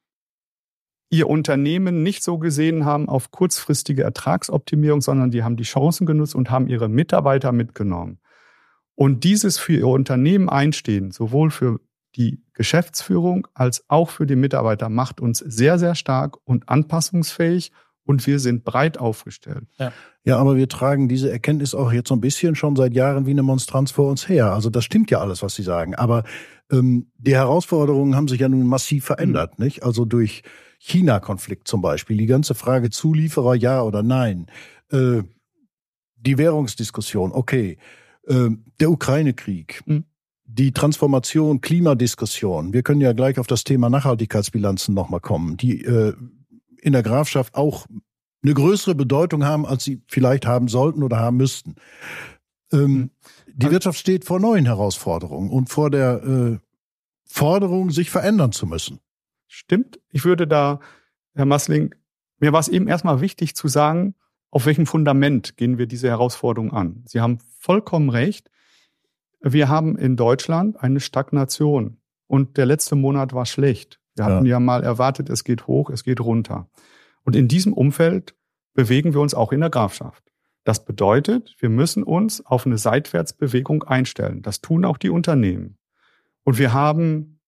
ihr Unternehmen nicht so gesehen haben auf kurzfristige Ertragsoptimierung, sondern die haben die Chancen genutzt und haben ihre Mitarbeiter mitgenommen. Und dieses für ihr Unternehmen einstehen, sowohl für die Geschäftsführung als auch für die Mitarbeiter, macht uns sehr, sehr stark und anpassungsfähig und wir sind breit aufgestellt. Ja. ja, aber wir tragen diese Erkenntnis auch jetzt so ein bisschen schon seit Jahren wie eine Monstranz vor uns her. Also das stimmt ja alles, was Sie sagen. Aber ähm, die Herausforderungen haben sich ja nun massiv verändert, mhm. nicht? Also durch China-Konflikt zum Beispiel, die ganze Frage Zulieferer ja oder nein, äh, die Währungsdiskussion, okay, der Ukraine-Krieg, mhm. die Transformation, Klimadiskussion. Wir können ja gleich auf das Thema Nachhaltigkeitsbilanzen nochmal kommen, die äh, in der Grafschaft auch eine größere Bedeutung haben, als sie vielleicht haben sollten oder haben müssten. Ähm, mhm. Die Wirtschaft steht vor neuen Herausforderungen und vor der äh, Forderung, sich verändern zu müssen. Stimmt. Ich würde da, Herr Masseling, mir war es eben erstmal wichtig zu sagen, auf welchem Fundament gehen wir diese Herausforderung an? Sie haben vollkommen recht. Wir haben in Deutschland eine Stagnation und der letzte Monat war schlecht. Wir ja. hatten ja mal erwartet, es geht hoch, es geht runter. Und in diesem Umfeld bewegen wir uns auch in der Grafschaft. Das bedeutet, wir müssen uns auf eine Seitwärtsbewegung einstellen. Das tun auch die Unternehmen. Und wir haben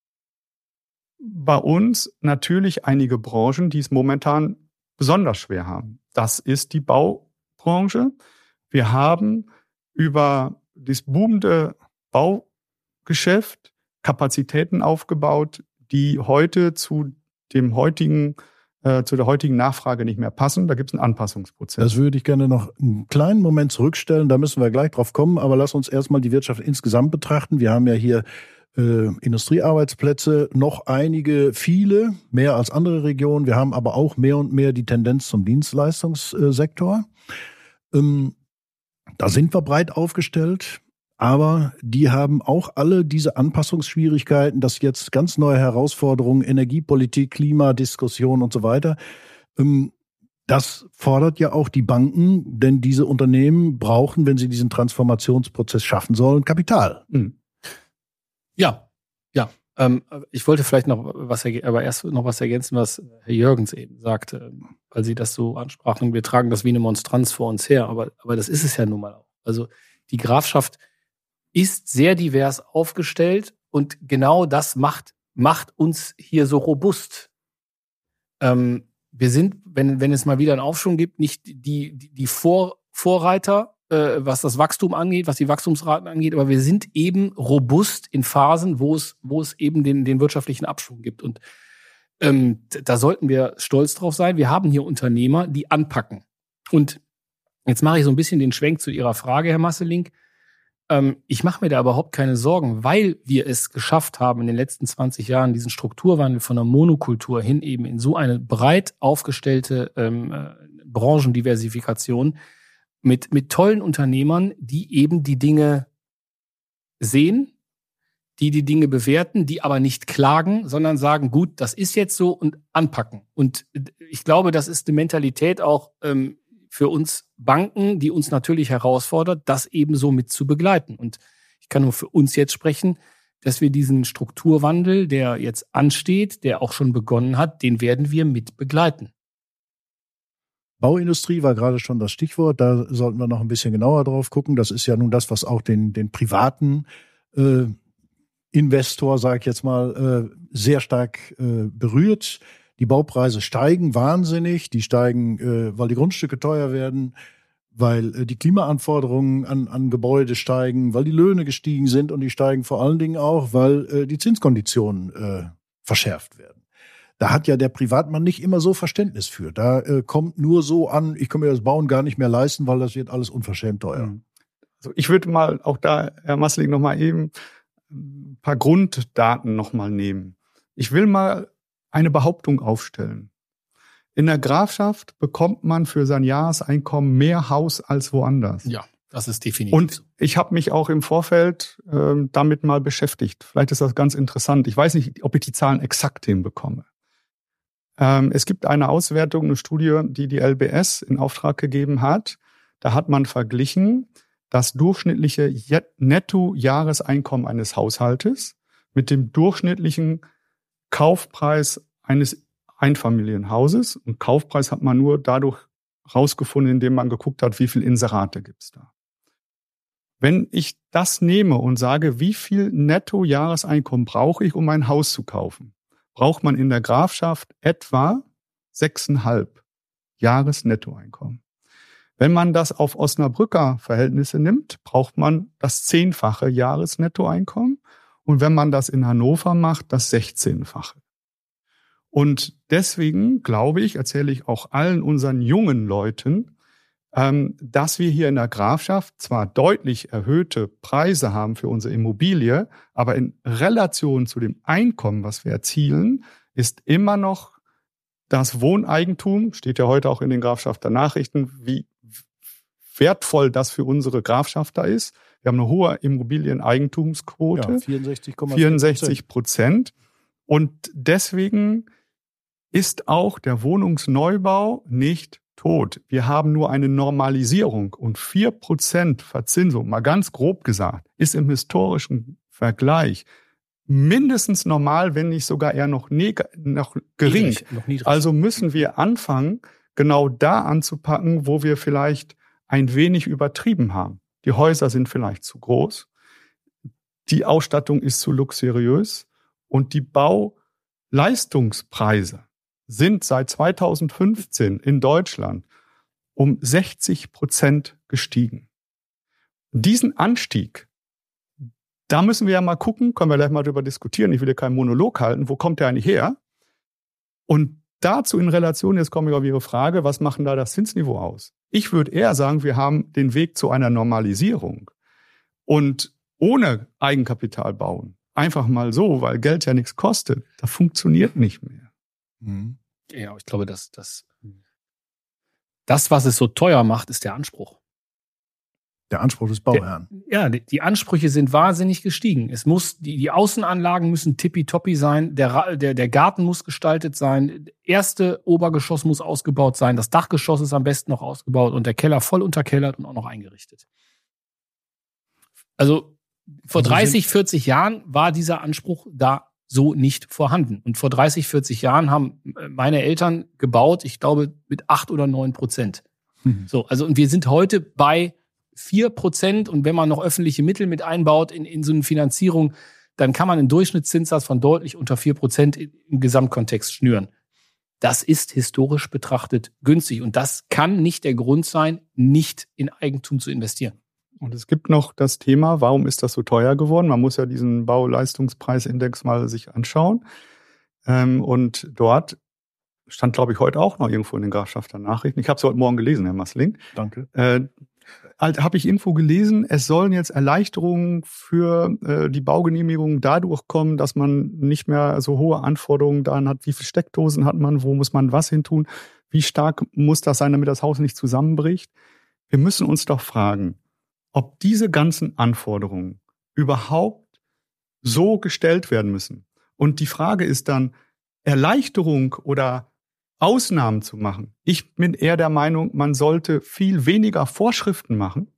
bei uns natürlich einige Branchen, die es momentan besonders schwer haben. Das ist die Baubranche. Wir haben über das boomende Baugeschäft Kapazitäten aufgebaut, die heute zu dem heutigen, äh, zu der heutigen Nachfrage nicht mehr passen. Da gibt es einen Anpassungsprozess. Das würde ich gerne noch einen kleinen Moment zurückstellen. Da müssen wir gleich drauf kommen. Aber lass uns erstmal die Wirtschaft insgesamt betrachten. Wir haben ja hier äh, Industriearbeitsplätze, noch einige, viele, mehr als andere Regionen. Wir haben aber auch mehr und mehr die Tendenz zum Dienstleistungssektor. Ähm, da sind wir breit aufgestellt. Aber die haben auch alle diese Anpassungsschwierigkeiten, dass jetzt ganz neue Herausforderungen, Energiepolitik, Klimadiskussion und so weiter. Das fordert ja auch die Banken, denn diese Unternehmen brauchen, wenn sie diesen Transformationsprozess schaffen sollen, Kapital. Ja, ja. Ähm, ich wollte vielleicht noch was, aber erst noch was ergänzen, was Herr Jürgens eben sagte, weil Sie das so ansprachen. Wir tragen das wie eine Monstranz vor uns her, aber, aber das ist es ja nun mal auch. Also die Grafschaft ist sehr divers aufgestellt und genau das macht, macht uns hier so robust. Ähm, wir sind, wenn, wenn es mal wieder einen Aufschwung gibt, nicht die, die, die Vor, Vorreiter, äh, was das Wachstum angeht, was die Wachstumsraten angeht, aber wir sind eben robust in Phasen, wo es, wo es eben den, den wirtschaftlichen Abschwung gibt. Und ähm, da sollten wir stolz drauf sein. Wir haben hier Unternehmer, die anpacken. Und jetzt mache ich so ein bisschen den Schwenk zu Ihrer Frage, Herr Masselink. Ich mache mir da überhaupt keine Sorgen, weil wir es geschafft haben, in den letzten zwanzig Jahren diesen Strukturwandel von der Monokultur hin eben in so eine breit aufgestellte ähm, Branchendiversifikation mit, mit tollen Unternehmern, die eben die Dinge sehen, die die Dinge bewerten, die aber nicht klagen, sondern sagen, gut, das ist jetzt so und anpacken. Und ich glaube, das ist eine Mentalität auch ähm, für uns Banken, die uns natürlich herausfordert, das eben so mit zu begleiten. Und ich kann nur für uns jetzt sprechen, dass wir diesen Strukturwandel, der jetzt ansteht, der auch schon begonnen hat, den werden wir mit begleiten. Bauindustrie war gerade schon das Stichwort, da sollten wir noch ein bisschen genauer drauf gucken. Das ist ja nun das, was auch den, den privaten äh, Investor, sage ich jetzt mal, äh, sehr stark äh, berührt. Die Baupreise steigen wahnsinnig, die steigen, äh, weil die Grundstücke teuer werden, weil äh, die Klimaanforderungen an, an Gebäude steigen, weil die Löhne gestiegen sind und die steigen vor allen Dingen auch, weil äh, die Zinskonditionen äh, verschärft werden. Da hat ja der Privatmann nicht immer so Verständnis für. Da äh, kommt nur so an, ich kann mir das Bauen gar nicht mehr leisten, weil das wird alles unverschämt teuer. Also ich würde mal auch da, Herr Masselink, noch mal eben ein paar Grunddaten noch mal nehmen. Ich will mal eine Behauptung aufstellen. In der Grafschaft bekommt man für sein Jahreseinkommen mehr Haus als woanders. Ja, das ist definitiv. Und ich habe mich auch im Vorfeld äh, damit mal beschäftigt. Vielleicht ist das ganz interessant. Ich weiß nicht, ob ich die Zahlen exakt hinbekomme. Ähm, es gibt eine Auswertung, eine Studie, die die L B S in Auftrag gegeben hat. Da hat man verglichen das durchschnittliche Netto-Jahreseinkommen eines Haushaltes mit dem durchschnittlichen Kaufpreis eines Einfamilienhauses. Und Kaufpreis hat man nur dadurch rausgefunden, indem man geguckt hat, wie viel Inserate gibt's da. Wenn ich das nehme und sage, wie viel Netto-Jahreseinkommen brauche ich, um ein Haus zu kaufen, braucht man in der Grafschaft etwa sechseinhalb Jahres-Nettoeinkommen. Wenn man das auf Osnabrücker Verhältnisse nimmt, braucht man das zehnfache Jahresnettoeinkommen. Und wenn man das in Hannover macht, das sechzehnfache. Und deswegen glaube ich, erzähle ich auch allen unseren jungen Leuten, ähm, dass wir hier in der Grafschaft zwar deutlich erhöhte Preise haben für unsere Immobilie, aber in Relation zu dem Einkommen, was wir erzielen, ist immer noch das Wohneigentum, steht ja heute auch in den Grafschafter Nachrichten, wie wertvoll das für unsere Grafschafter ist. Wir haben eine hohe Immobilieneigentumsquote, ja, vierundsechzig Komma vierundsechzig Prozent. Und deswegen ist auch der Wohnungsneubau nicht tot. Wir haben nur eine Normalisierung. Und vier Prozent Verzinsung, mal ganz grob gesagt, ist im historischen Vergleich mindestens normal, wenn nicht sogar eher noch, neg- noch gering. Niedrig, noch niedrig. Also müssen wir anfangen, genau da anzupacken, wo wir vielleicht ein wenig übertrieben haben. Die Häuser sind vielleicht zu groß, die Ausstattung ist zu luxuriös und die Bauleistungspreise sind seit zweitausendfünfzehn in Deutschland um sechzig Prozent gestiegen. Diesen Anstieg, da müssen wir ja mal gucken, können wir gleich mal drüber diskutieren, ich will ja keinen Monolog halten, wo kommt der eigentlich her? Und dazu in Relation, jetzt komme ich auf Ihre Frage, was macht denn da das Zinsniveau aus? Ich würde eher sagen, wir haben den Weg zu einer Normalisierung. Und ohne Eigenkapital bauen einfach mal so, weil Geld ja nichts kostet, das funktioniert nicht mehr. Mhm. Ja, ich glaube, dass das, das, was es so teuer macht, ist der Anspruch. Der Anspruch des Bauherrn. Der, ja, die, die Ansprüche sind wahnsinnig gestiegen. Es muss, die, die Außenanlagen müssen tippitoppi sein, der, der, der Garten muss gestaltet sein, erste Obergeschoss muss ausgebaut sein, das Dachgeschoss ist am besten noch ausgebaut und der Keller voll unterkellert und auch noch eingerichtet. Also vor dreißig, vierzig Jahren war dieser Anspruch da so nicht vorhanden. Und vor dreißig, vierzig Jahren haben meine Eltern gebaut, ich glaube, mit acht oder neun Prozent. Mhm. So, also, und wir sind heute bei vier Prozent. Und wenn man noch öffentliche Mittel mit einbaut in, in so eine Finanzierung, dann kann man einen Durchschnittszinssatz von deutlich unter vier Prozent im Gesamtkontext schnüren. Das ist historisch betrachtet günstig. Und das kann nicht der Grund sein, nicht in Eigentum zu investieren. Und es gibt noch das Thema, warum ist das so teuer geworden? Man muss ja diesen Bauleistungspreisindex mal sich anschauen. Ähm, und dort stand, glaube ich, heute auch noch irgendwo in den Grafschafter Nachrichten. Ich habe es heute Morgen gelesen, Herr Massling. Danke. Äh, halt, habe ich Info gelesen, es sollen jetzt Erleichterungen für äh, die Baugenehmigung dadurch kommen, dass man nicht mehr so hohe Anforderungen daran hat, wie viele Steckdosen hat man, wo muss man was hin tun, wie stark muss das sein, damit das Haus nicht zusammenbricht. Wir müssen uns doch fragen, ob diese ganzen Anforderungen überhaupt so gestellt werden müssen. Und die Frage ist dann, Erleichterung oder Ausnahmen zu machen. Ich bin eher der Meinung, man sollte viel weniger Vorschriften machen,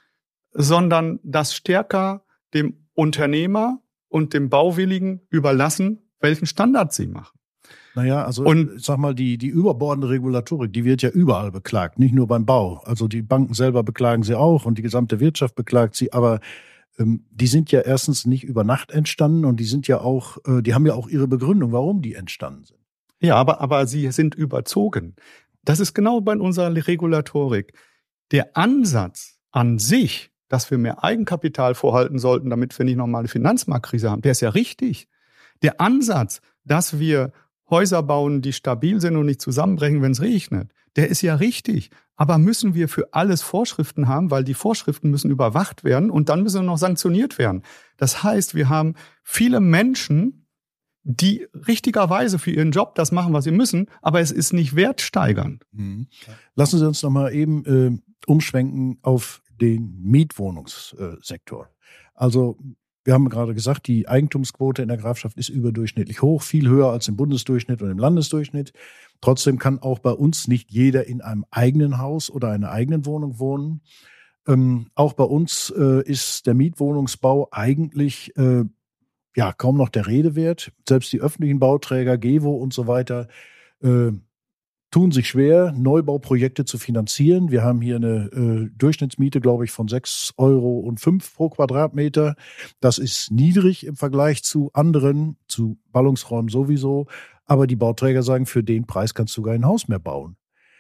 sondern das stärker dem Unternehmer und dem Bauwilligen überlassen, welchen Standard sie machen. Naja, also und, sag mal, die, die überbordende Regulatorik, die wird ja überall beklagt, nicht nur beim Bau. Also die Banken selber beklagen sie auch und die gesamte Wirtschaft beklagt sie, aber ähm, die sind ja erstens nicht über Nacht entstanden und die sind ja auch, äh, die haben ja auch ihre Begründung, warum die entstanden sind. Ja, aber, aber sie sind überzogen. Das ist genau bei unserer Regulatorik. Der Ansatz an sich, dass wir mehr Eigenkapital vorhalten sollten, damit wir nicht nochmal eine Finanzmarktkrise haben, der ist ja richtig. Der Ansatz, dass wir Häuser bauen, die stabil sind und nicht zusammenbrechen, wenn es regnet, der ist ja richtig. Aber müssen wir für alles Vorschriften haben, weil die Vorschriften müssen überwacht werden und dann müssen noch sanktioniert werden. Das heißt, wir haben viele Menschen, die richtigerweise für ihren Job das machen, was sie müssen, aber es ist nicht wertsteigernd. Mhm. Lassen Sie uns noch mal eben äh, umschwenken auf den Mietwohnungssektor. Also wir haben gerade gesagt, die Eigentumsquote in der Grafschaft ist überdurchschnittlich hoch, viel höher als im Bundesdurchschnitt und im Landesdurchschnitt. Trotzdem kann auch bei uns nicht jeder in einem eigenen Haus oder einer eigenen Wohnung wohnen. Ähm, auch bei uns äh, ist der Mietwohnungsbau eigentlich äh, ja kaum noch der Rede wert. Selbst die öffentlichen Bauträger, GEWO und so weiter, äh, tun sich schwer, Neubauprojekte zu finanzieren. Wir haben hier eine äh, Durchschnittsmiete, glaube ich, von sechs Euro und fünf pro Quadratmeter. Das ist niedrig im Vergleich zu anderen, zu Ballungsräumen sowieso. Aber die Bauträger sagen, für den Preis kannst du gar ein Haus mehr bauen.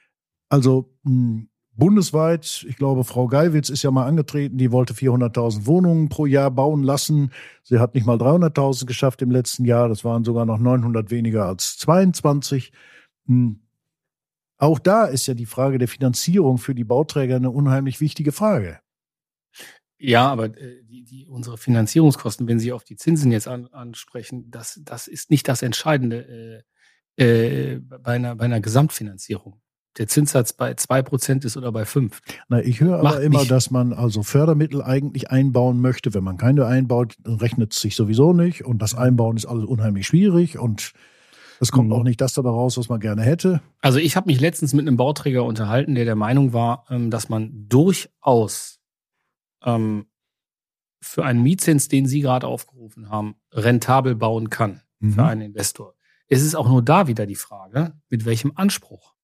Also mh, bundesweit, ich glaube, Frau Geiwitz ist ja mal angetreten, die wollte vierhunderttausend Wohnungen pro Jahr bauen lassen. Sie hat nicht mal dreihunderttausend geschafft im letzten Jahr. Das waren sogar noch neunhundert weniger als zweiundzwanzig. Mh, Auch da ist ja die Frage der Finanzierung für die Bauträger eine unheimlich wichtige Frage. Ja, aber äh, die, die, unsere Finanzierungskosten, wenn Sie auf die Zinsen jetzt an, ansprechen, das, das ist nicht das Entscheidende äh, äh, bei, einer, bei einer Gesamtfinanzierung. Der Zinssatz bei zwei Prozent ist oder bei fünf. Na, ich höre aber immer, nicht. dass man also Fördermittel eigentlich einbauen möchte. Wenn man keine einbaut, dann rechnet es sich sowieso nicht. Und das Einbauen ist alles unheimlich schwierig und es kommt mhm. auch nicht das dabei raus, was man gerne hätte. Also ich habe mich letztens mit einem Bauträger unterhalten, der der Meinung war, dass man durchaus ähm, für einen Mietzins, den Sie gerade aufgerufen haben, rentabel bauen kann mhm. für einen Investor. Es ist auch nur da wieder die Frage, mit welchem Anspruch.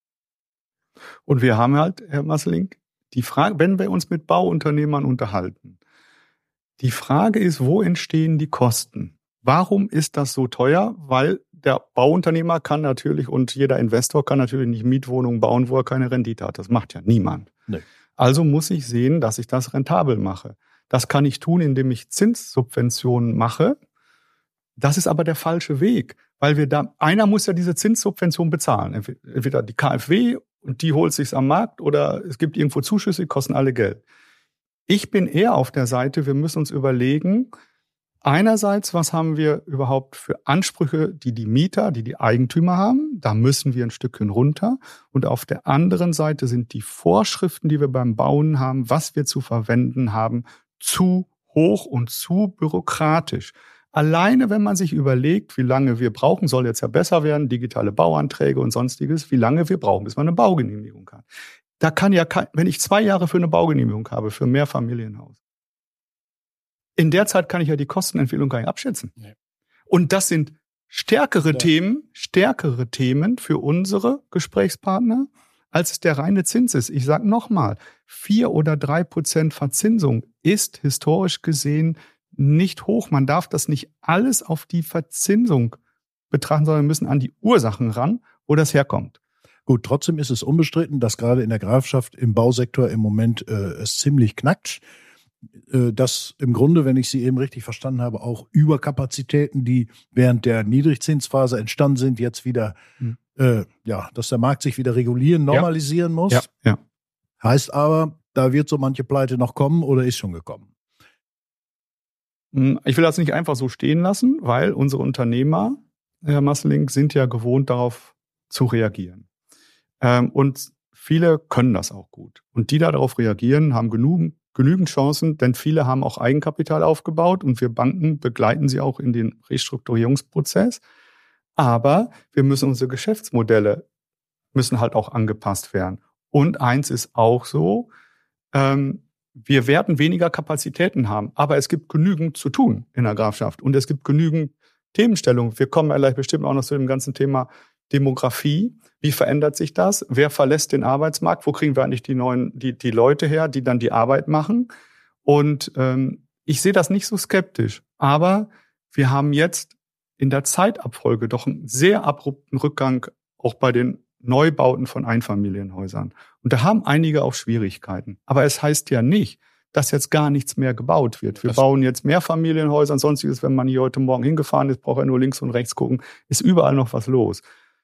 Und wir haben halt, Herr Massling, die Frage, wenn wir uns mit Bauunternehmern unterhalten, die Frage ist, wo entstehen die Kosten? Warum ist das so teuer? Weil der Bauunternehmer kann natürlich und jeder Investor kann natürlich nicht Mietwohnungen bauen, wo er keine Rendite hat. Das macht ja niemand. Nee. Also muss ich sehen, dass ich das rentabel mache. Das kann ich tun, indem ich Zinssubventionen mache. Das ist aber der falsche Weg, weil wir da, einer muss ja diese Zinssubvention bezahlen. Entweder die K f W und die holt sich's am Markt oder es gibt irgendwo Zuschüsse, die kosten alle Geld. Ich bin eher auf der Seite, wir müssen uns überlegen, einerseits, was haben wir überhaupt für Ansprüche, die die Mieter, die die Eigentümer haben? Da müssen wir ein Stückchen runter. Und auf der anderen Seite sind die Vorschriften, die wir beim Bauen haben, was wir zu verwenden haben, zu hoch und zu bürokratisch. Alleine, wenn man sich überlegt, wie lange wir brauchen, soll jetzt ja besser werden, digitale Bauanträge und sonstiges, wie lange wir brauchen, bis man eine Baugenehmigung hat. Da kann ja, kein, wenn ich zwei Jahre für eine Baugenehmigung habe, für ein Mehrfamilienhaus, in der Zeit kann ich ja die Kostenentwicklung gar nicht abschätzen. Nee. Und das sind stärkere ja. Themen, stärkere Themen für unsere Gesprächspartner, als es der reine Zins ist. Ich sage nochmal, vier oder drei Prozent Verzinsung ist historisch gesehen nicht hoch. Man darf das nicht alles auf die Verzinsung betrachten, sondern wir müssen an die Ursachen ran, wo das herkommt. Gut, trotzdem ist es unbestritten, dass gerade in der Grafschaft im Bausektor im Moment äh, es ziemlich knackt. Äh, dass im Grunde, wenn ich Sie eben richtig verstanden habe, auch Überkapazitäten, die während der Niedrigzinsphase entstanden sind, jetzt wieder, hm. äh, ja, dass der Markt sich wieder regulieren, normalisieren ja. muss. Ja. Ja. Heißt aber, da wird so manche Pleite noch kommen oder ist schon gekommen. Ich will das nicht einfach so stehen lassen, weil unsere Unternehmer, Herr Masseling, sind ja gewohnt, darauf zu reagieren. Ähm, und viele können das auch gut. Und die, die darauf reagieren, haben genügend, genügend Chancen, denn viele haben auch Eigenkapital aufgebaut und wir Banken begleiten sie auch in den Restrukturierungsprozess. Aber wir müssen unsere Geschäftsmodelle müssen halt auch angepasst werden. Und eins ist auch so, ähm, wir werden weniger Kapazitäten haben, aber es gibt genügend zu tun in der Grafschaft und es gibt genügend Themenstellungen. Wir kommen ja gleich bestimmt auch noch zu dem ganzen Thema Demografie. Wie verändert sich das? Wer verlässt den Arbeitsmarkt? Wo kriegen wir eigentlich die neuen, die, die Leute her, die dann die Arbeit machen? Und ähm, ich sehe das nicht so skeptisch. Aber wir haben jetzt in der Zeitabfolge doch einen sehr abrupten Rückgang auch bei den Neubauten von Einfamilienhäusern. Und da haben einige auch Schwierigkeiten. Aber es heißt ja nicht, dass jetzt gar nichts mehr gebaut wird. Wir das bauen jetzt Mehrfamilienhäuser und sonstiges. Wenn man hier heute Morgen hingefahren ist, braucht er nur links und rechts gucken. Ist überall noch was los.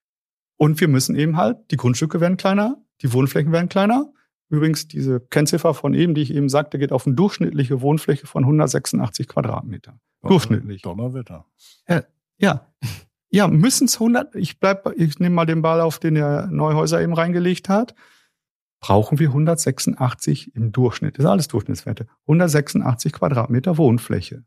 Und wir müssen eben halt, die Grundstücke werden kleiner, die Wohnflächen werden kleiner. Übrigens, diese Kennziffer von eben, die ich eben sagte, geht auf eine durchschnittliche Wohnfläche von hundertsechsundachtzig Quadratmeter. Donner, Durchschnittlich. Donnerwetter. Ja, ja. Ja, müssen es hundert, ich bleib, ich nehme mal den Ball auf, den der Neuhäuser eben reingelegt hat. Brauchen wir hundertsechsundachtzig im Durchschnitt, das ist alles Durchschnittswerte, hundertsechsundachtzig Quadratmeter Wohnfläche.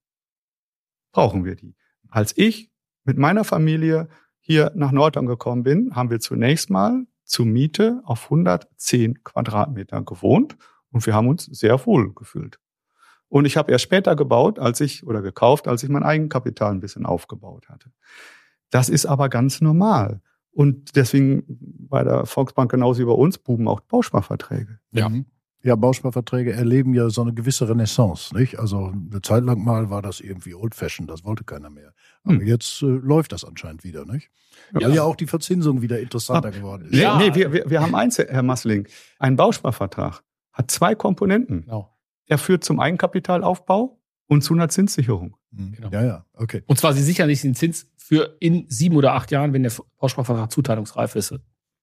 Brauchen wir die. Als ich mit meiner Familie hier nach Nordhorn gekommen bin, haben wir zunächst mal zur Miete auf hundertzehn Quadratmeter gewohnt und wir haben uns sehr wohl gefühlt. Und ich habe erst später gebaut, als ich, oder gekauft, als ich mein Eigenkapital ein bisschen aufgebaut hatte. Das ist aber ganz normal. Und deswegen bei der Volksbank genauso wie bei uns buben auch Bausparverträge. Ja. Ja, Bausparverträge erleben ja so eine gewisse Renaissance, nicht? Also eine Zeit lang mal war das irgendwie old fashioned, das wollte keiner mehr. Aber hm. jetzt äh, läuft das anscheinend wieder, nicht? Ja. Weil ja auch die Verzinsung wieder interessanter Ab, geworden ist. Ja. Nee, wir, wir, wir haben eins, Herr Masseling. Ein Bausparvertrag hat zwei Komponenten. Genau. Er führt zum Eigenkapitalaufbau und zu einer Zinssicherung. Genau. Ja, ja, okay. Und zwar, Sie sichern nicht den Zins für in sieben oder acht Jahren, wenn der Bausparvertrag zuteilungsreif ist.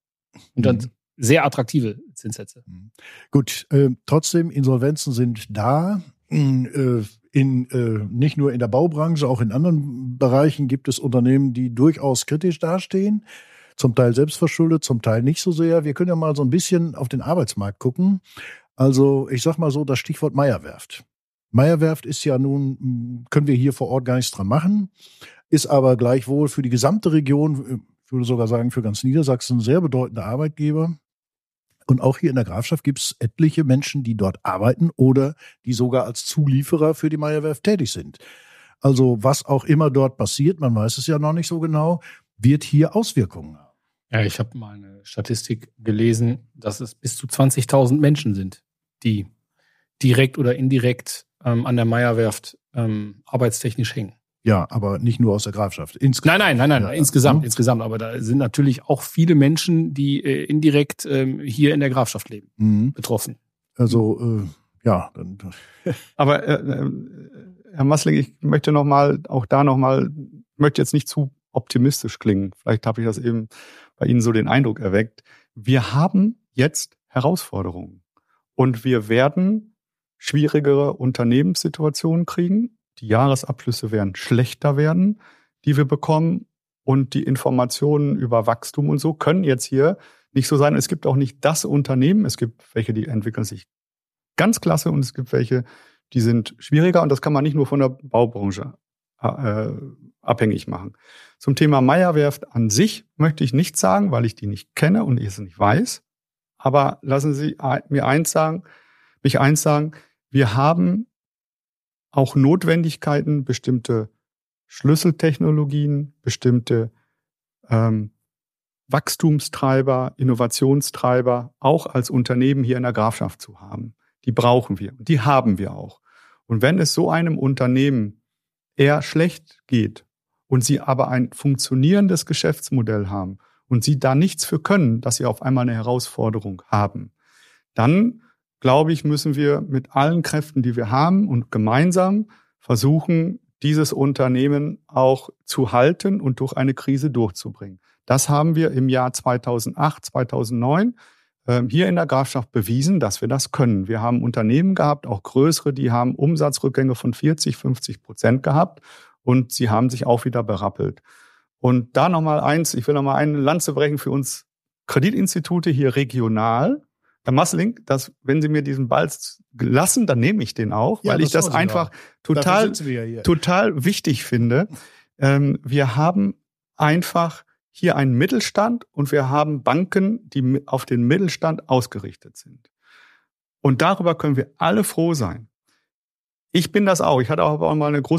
Und dann mhm. sehr attraktive Zinssätze. Mhm. Gut, äh, trotzdem, Insolvenzen sind da. In, in, äh, nicht nur in der Baubranche, auch in anderen Bereichen gibt es Unternehmen, die durchaus kritisch dastehen. Zum Teil selbstverschuldet, zum Teil nicht so sehr. Wir können ja mal so ein bisschen auf den Arbeitsmarkt gucken. Also ich sag mal so, das Stichwort Meyer-Werft. Meyer-Werft ist ja nun, können wir hier vor Ort gar nichts dran machen, ist aber gleichwohl für die gesamte Region, ich würde sogar sagen für ganz Niedersachsen, ein sehr bedeutender Arbeitgeber. Und auch hier in der Grafschaft gibt es etliche Menschen, die dort arbeiten oder die sogar als Zulieferer für die Meyer-Werft tätig sind. Also was auch immer dort passiert, man weiß es ja noch nicht so genau, wird hier Auswirkungen haben. Ja, ich habe mal eine Statistik gelesen, dass es bis zu zwanzigtausend Menschen sind, die direkt oder indirekt ähm, an der Meyer-Werft ähm, arbeitstechnisch hängen. Ja, aber nicht nur aus der Grafschaft. Insgesamt. Nein, nein, nein, nein, ja, insgesamt, ja. insgesamt. Aber da sind natürlich auch viele Menschen, die äh, indirekt ähm, hier in der Grafschaft leben, mhm. betroffen. Also, äh, ja. Dann. Aber äh, äh, Herr Masseling, ich möchte noch mal, auch da noch mal, möchte jetzt nicht zu optimistisch klingen. Vielleicht habe ich das eben bei Ihnen so den Eindruck erweckt. Wir haben jetzt Herausforderungen und wir werden schwierigere Unternehmenssituationen kriegen. die Jahresabschlüsse werden schlechter werden, die wir bekommen. Und die Informationen über Wachstum und so können jetzt hier nicht so sein. Es gibt auch nicht das Unternehmen. Es gibt welche, die entwickeln sich ganz klasse und es gibt welche, die sind schwieriger. Und das kann man nicht nur von der Baubranche äh, abhängig machen. Zum Thema Meyer-Werft an sich möchte ich nichts sagen, weil ich die nicht kenne und ich es nicht weiß. Aber lassen Sie mir eins sagen, mich eins sagen, wir haben auch Notwendigkeiten, bestimmte Schlüsseltechnologien, bestimmte ähm, Wachstumstreiber, Innovationstreiber auch als Unternehmen hier in der Grafschaft zu haben. Die brauchen wir. Die haben wir auch. Und wenn es so einem Unternehmen eher schlecht geht und Sie aber ein funktionierendes Geschäftsmodell haben und Sie da nichts für können, dass Sie auf einmal eine Herausforderung haben, dann, glaube ich, müssen wir mit allen Kräften, die wir haben und gemeinsam versuchen, dieses Unternehmen auch zu halten und durch eine Krise durchzubringen. Das haben wir im Jahr zweitausendacht, zweitausendneun äh, hier in der Grafschaft bewiesen, dass wir das können. Wir haben Unternehmen gehabt, auch größere, die haben Umsatzrückgänge von vierzig, fünfzig Prozent gehabt und sie haben sich auch wieder berappelt. Und da nochmal eins, ich will nochmal eine Lanze brechen für uns Kreditinstitute hier regional. Herr Masseling, dass, wenn Sie mir diesen Ball lassen, dann nehme ich den auch, ja, weil das ich das einfach total, ja total wichtig finde. Ähm, wir haben einfach hier einen Mittelstand und wir haben Banken, die auf den Mittelstand ausgerichtet sind. Und darüber können wir alle froh sein. Ich bin das auch. Ich hatte auch mal eine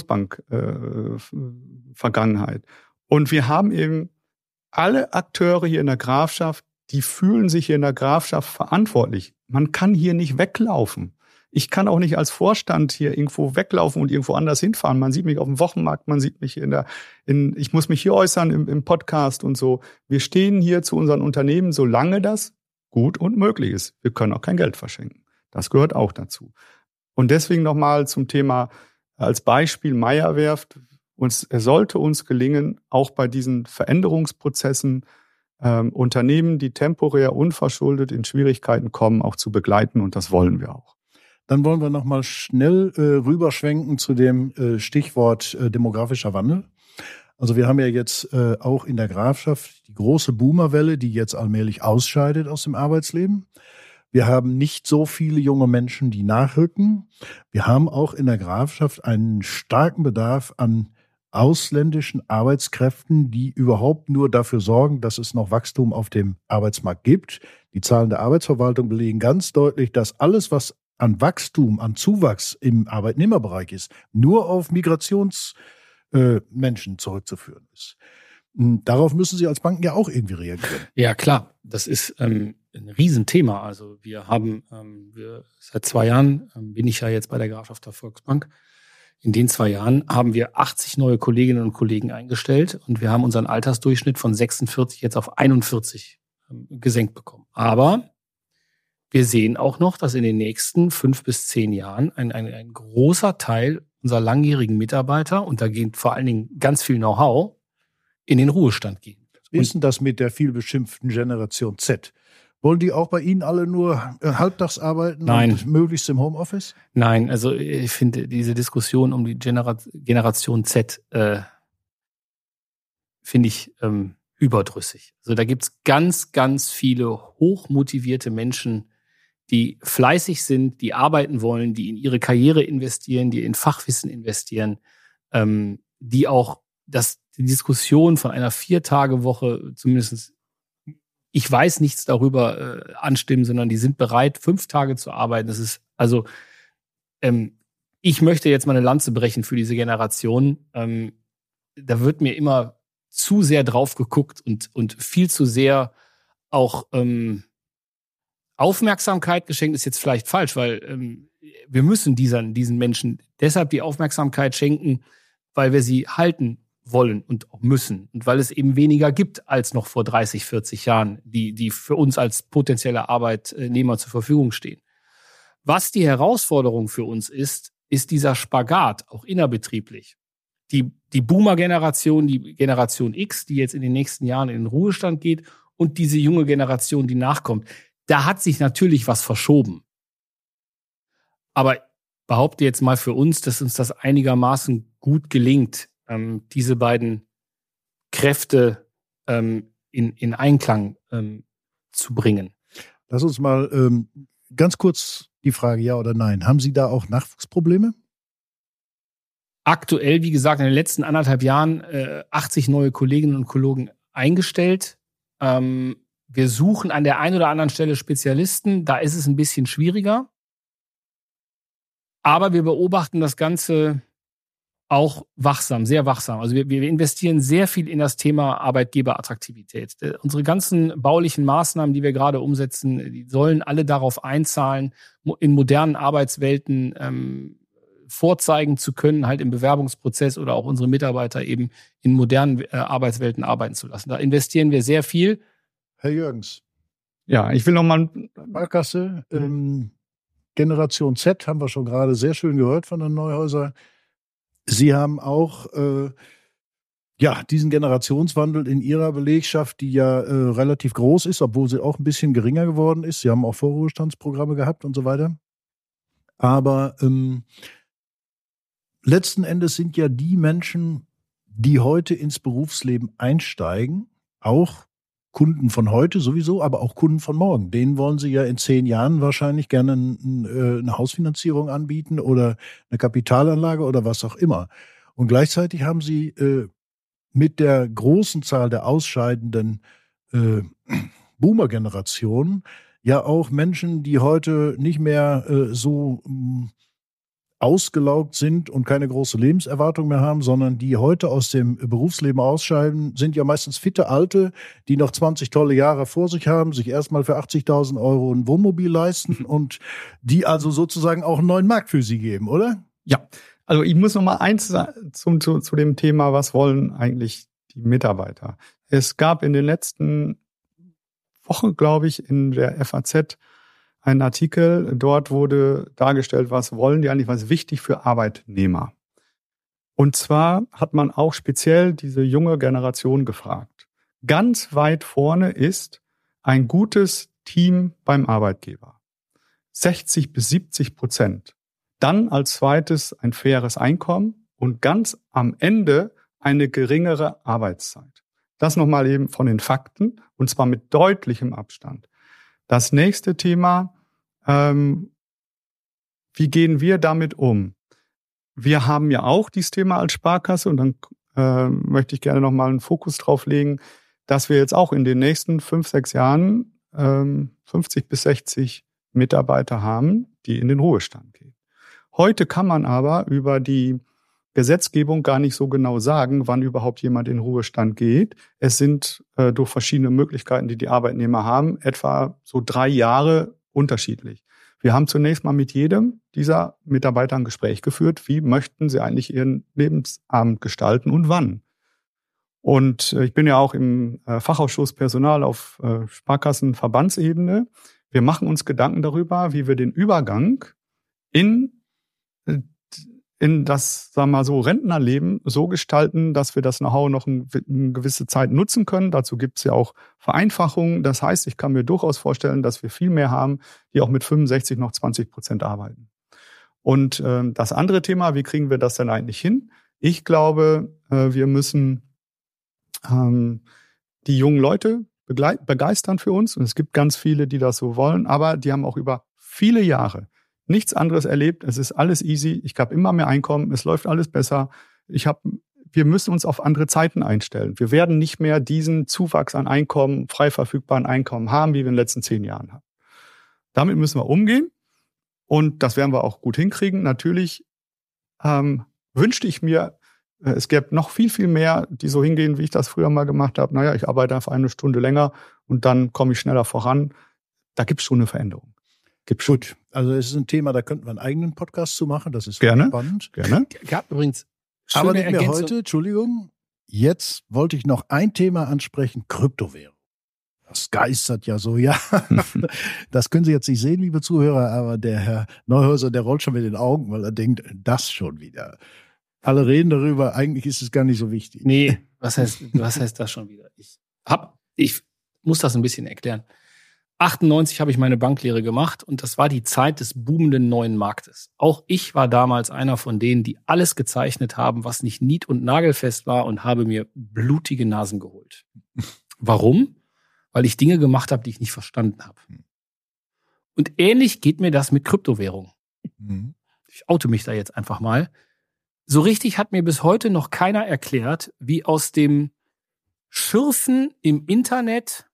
Großbank-Vergangenheit. Äh, und wir haben eben alle Akteure hier in der Grafschaft, die fühlen sich hier in der Grafschaft verantwortlich. Man kann hier nicht weglaufen. Ich kann auch nicht als Vorstand hier irgendwo weglaufen und irgendwo anders hinfahren. Man sieht mich auf dem Wochenmarkt, man sieht mich in der, in, ich muss mich hier äußern im, im Podcast und so. Wir stehen hier zu unseren Unternehmen, solange das gut und möglich ist. Wir können auch kein Geld verschenken. Das gehört auch dazu. Und deswegen nochmal zum Thema als Beispiel Meyer-Werft. Uns, es sollte uns gelingen, auch bei diesen Veränderungsprozessen Ähm, Unternehmen, die temporär unverschuldet in Schwierigkeiten kommen, auch zu begleiten. Und das wollen wir auch. Dann wollen wir noch mal schnell äh, rüberschwenken zu dem äh, Stichwort äh, demografischer Wandel. Also wir haben ja jetzt äh, auch in der Grafschaft die große Boomerwelle, die jetzt allmählich ausscheidet aus dem Arbeitsleben. Wir haben nicht so viele junge Menschen, die nachrücken. Wir haben auch in der Grafschaft einen starken Bedarf an ausländischen Arbeitskräften, die überhaupt nur dafür sorgen, dass es noch Wachstum auf dem Arbeitsmarkt gibt. Die Zahlen der Arbeitsverwaltung belegen ganz deutlich, dass alles, was an Wachstum, an Zuwachs im Arbeitnehmerbereich ist, nur auf Migrationsmenschen äh, zurückzuführen ist. Darauf müssen Sie als Banken ja auch irgendwie reagieren. Ja, klar. Das ist ähm, ein Riesenthema. Also wir haben, ähm, wir, seit zwei Jahren ähm, bin ich ja jetzt bei der Grafschafter Volksbank. In den zwei Jahren haben wir achtzig neue Kolleginnen und Kollegen eingestellt und wir haben unseren Altersdurchschnitt von sechsundvierzig jetzt auf einundvierzig gesenkt bekommen. Aber wir sehen auch noch, dass in den nächsten fünf bis zehn Jahren ein, ein, ein großer Teil unserer langjährigen Mitarbeiter, und da geht vor allen Dingen ganz viel Know-how, in den Ruhestand gehen. Wie ist denn das mit der vielbeschimpften Generation Z? Wollen die auch bei Ihnen alle nur halbtags arbeiten? Nein. Und möglichst im Homeoffice? Nein, also ich finde diese Diskussion um die Genera- Generation Z äh, finde ich ähm, überdrüssig. Also da gibt's ganz, ganz viele hochmotivierte Menschen, die fleißig sind, die arbeiten wollen, die in ihre Karriere investieren, die in Fachwissen investieren, ähm, die auch das, die Diskussion von einer Vier-Tage-Woche zumindest, ich weiß nichts darüber äh, anstimmen, sondern die sind bereit, fünf Tage zu arbeiten. Das ist, also, ähm, ich möchte jetzt mal eine Lanze brechen für diese Generation. Ähm, da wird mir immer zu sehr drauf geguckt und, und viel zu sehr auch ähm, Aufmerksamkeit geschenkt, ist jetzt vielleicht falsch, weil ähm, wir müssen diesen, diesen Menschen deshalb die Aufmerksamkeit schenken, weil wir sie halten wollen und auch müssen. Und weil es eben weniger gibt als noch vor dreißig, vierzig Jahren, die, die für uns als potenzielle Arbeitnehmer zur Verfügung stehen. Was die Herausforderung für uns ist, ist dieser Spagat, auch innerbetrieblich. Die, die Boomer-Generation, die Generation X, die jetzt in den nächsten Jahren in den Ruhestand geht, und diese junge Generation, die nachkommt. Da hat sich natürlich was verschoben. Aber behaupte jetzt mal für uns, dass uns das einigermaßen gut gelingt, ähm, diese beiden Kräfte ähm, in, in Einklang ähm, zu bringen. Lass uns mal ähm, ganz kurz die Frage, ja oder nein. Haben Sie da auch Nachwuchsprobleme? Aktuell, wie gesagt, in den letzten anderthalb Jahren äh, achtzig neue Kolleginnen und Kollegen eingestellt. Ähm, wir suchen an der einen oder anderen Stelle Spezialisten. Da ist es ein bisschen schwieriger. Aber wir beobachten das Ganze auch wachsam, sehr wachsam. Also wir, wir investieren sehr viel in das Thema Arbeitgeberattraktivität. Unsere ganzen baulichen Maßnahmen, die wir gerade umsetzen, die sollen alle darauf einzahlen, in modernen Arbeitswelten ähm, vorzeigen zu können, halt im Bewerbungsprozess oder auch unsere Mitarbeiter eben in modernen äh, Arbeitswelten arbeiten zu lassen. Da investieren wir sehr viel. Herr Jürgens. Ja, ich will nochmal... Sparkasse, ähm, Generation Z haben wir schon gerade sehr schön gehört von den Neuhäuser. Sie haben auch äh, ja diesen Generationswandel in Ihrer Belegschaft, die ja äh, relativ groß ist, obwohl sie auch ein bisschen geringer geworden ist. Sie haben auch Vorruhestandsprogramme gehabt und so weiter. Aber ähm, letzten Endes sind ja die Menschen, die heute ins Berufsleben einsteigen, auch Kunden von heute sowieso, aber auch Kunden von morgen. Denen wollen Sie ja in zehn Jahren wahrscheinlich gerne eine Hausfinanzierung anbieten oder eine Kapitalanlage oder was auch immer. Und gleichzeitig haben Sie äh, mit der großen Zahl der ausscheidenden äh, Boomer-Generation ja auch Menschen, die heute nicht mehr äh, so mh, ausgelaugt sind und keine große Lebenserwartung mehr haben, sondern die heute aus dem Berufsleben ausscheiden, sind ja meistens fitte Alte, die noch zwanzig tolle Jahre vor sich haben, sich erstmal für achtzigtausend Euro ein Wohnmobil leisten und die also sozusagen auch einen neuen Markt für sie geben, oder? Ja, also ich muss noch mal eins zum, zu, zu dem Thema, was wollen eigentlich die Mitarbeiter? Es gab in den letzten Wochen, glaube ich, in der F A Z ein Artikel, dort wurde dargestellt, was wollen die eigentlich, was ist wichtig für Arbeitnehmer. Und zwar hat man auch speziell diese junge Generation gefragt. Ganz weit vorne ist ein gutes Team beim Arbeitgeber. sechzig bis siebzig Prozent. Dann als zweites ein faires Einkommen und ganz am Ende eine geringere Arbeitszeit. Das nochmal eben von den Fakten und zwar mit deutlichem Abstand. Das nächste Thema, ähm, wie gehen wir damit um? Wir haben ja auch dieses Thema als Sparkasse und dann äh, möchte ich gerne nochmal einen Fokus drauf legen, dass wir jetzt auch in den nächsten fünf, sechs Jahren ähm, fünfzig bis sechzig Mitarbeiter haben, die in den Ruhestand gehen. Heute kann man aber über die Gesetzgebung gar nicht so genau sagen, wann überhaupt jemand in Ruhestand geht. Es sind äh, durch verschiedene Möglichkeiten, die die Arbeitnehmer haben, etwa so drei Jahre unterschiedlich. Wir haben zunächst mal mit jedem dieser Mitarbeiter ein Gespräch geführt, wie möchten sie eigentlich ihren Lebensabend gestalten und wann. Und äh, ich bin ja auch im äh, Fachausschuss Personal auf äh, Sparkassenverbandsebene. Wir machen uns Gedanken darüber, wie wir den Übergang in äh, in das, sagen wir mal so, Rentnerleben so gestalten, dass wir das Know-how noch eine gewisse Zeit nutzen können. Dazu gibt es ja auch Vereinfachungen. Das heißt, ich kann mir durchaus vorstellen, dass wir viel mehr haben, die auch mit fünfundsechzig noch zwanzig Prozent arbeiten. Und äh, das andere Thema, wie kriegen wir das denn eigentlich hin? Ich glaube, äh, wir müssen ähm, die jungen Leute begleit- begeistern für uns. Und es gibt ganz viele, die das so wollen, aber die haben auch über viele Jahre nichts anderes erlebt. Es ist alles easy. Ich habe immer mehr Einkommen. Es läuft alles besser. Ich habe, wir müssen uns auf andere Zeiten einstellen. Wir werden nicht mehr diesen Zuwachs an Einkommen, frei verfügbaren Einkommen haben, wie wir in den letzten zehn Jahren haben. Damit müssen wir umgehen. Und das werden wir auch gut hinkriegen. Natürlich ähm, wünschte ich mir, äh, es gäbe noch viel, viel mehr, die so hingehen, wie ich das früher mal gemacht habe. Naja, ich arbeite einfach eine Stunde länger und dann komme ich schneller voran. Da gibt es schon eine Veränderung. Gibt Gut, also es ist ein Thema, da könnten wir einen eigenen Podcast zu machen. Das ist gerne spannend. Gerne. Gab übrigens Aber nicht mehr Ergänzung. heute, Entschuldigung. Jetzt wollte ich noch ein Thema ansprechen, Kryptowährung. Das geistert ja so, ja. Das können Sie jetzt nicht sehen, liebe Zuhörer, aber der Herr Neuhäuser, der rollt schon mit den Augen, weil er denkt, das schon wieder. Alle reden darüber, eigentlich ist es gar nicht so wichtig. Nee, was heißt, was heißt das schon wieder? Ich hab, ich muss das ein bisschen erklären. achtundneunzig habe ich meine Banklehre gemacht und das war die Zeit des boomenden neuen Marktes. Auch ich war damals einer von denen, die alles gezeichnet haben, was nicht nied- und nagelfest war und habe mir blutige Nasen geholt. Warum? Weil ich Dinge gemacht habe, die ich nicht verstanden habe. Und ähnlich geht mir das mit Kryptowährungen. Mhm. Ich oute mich da jetzt einfach mal. So richtig hat mir bis heute noch keiner erklärt, wie aus dem Schürfen im Internet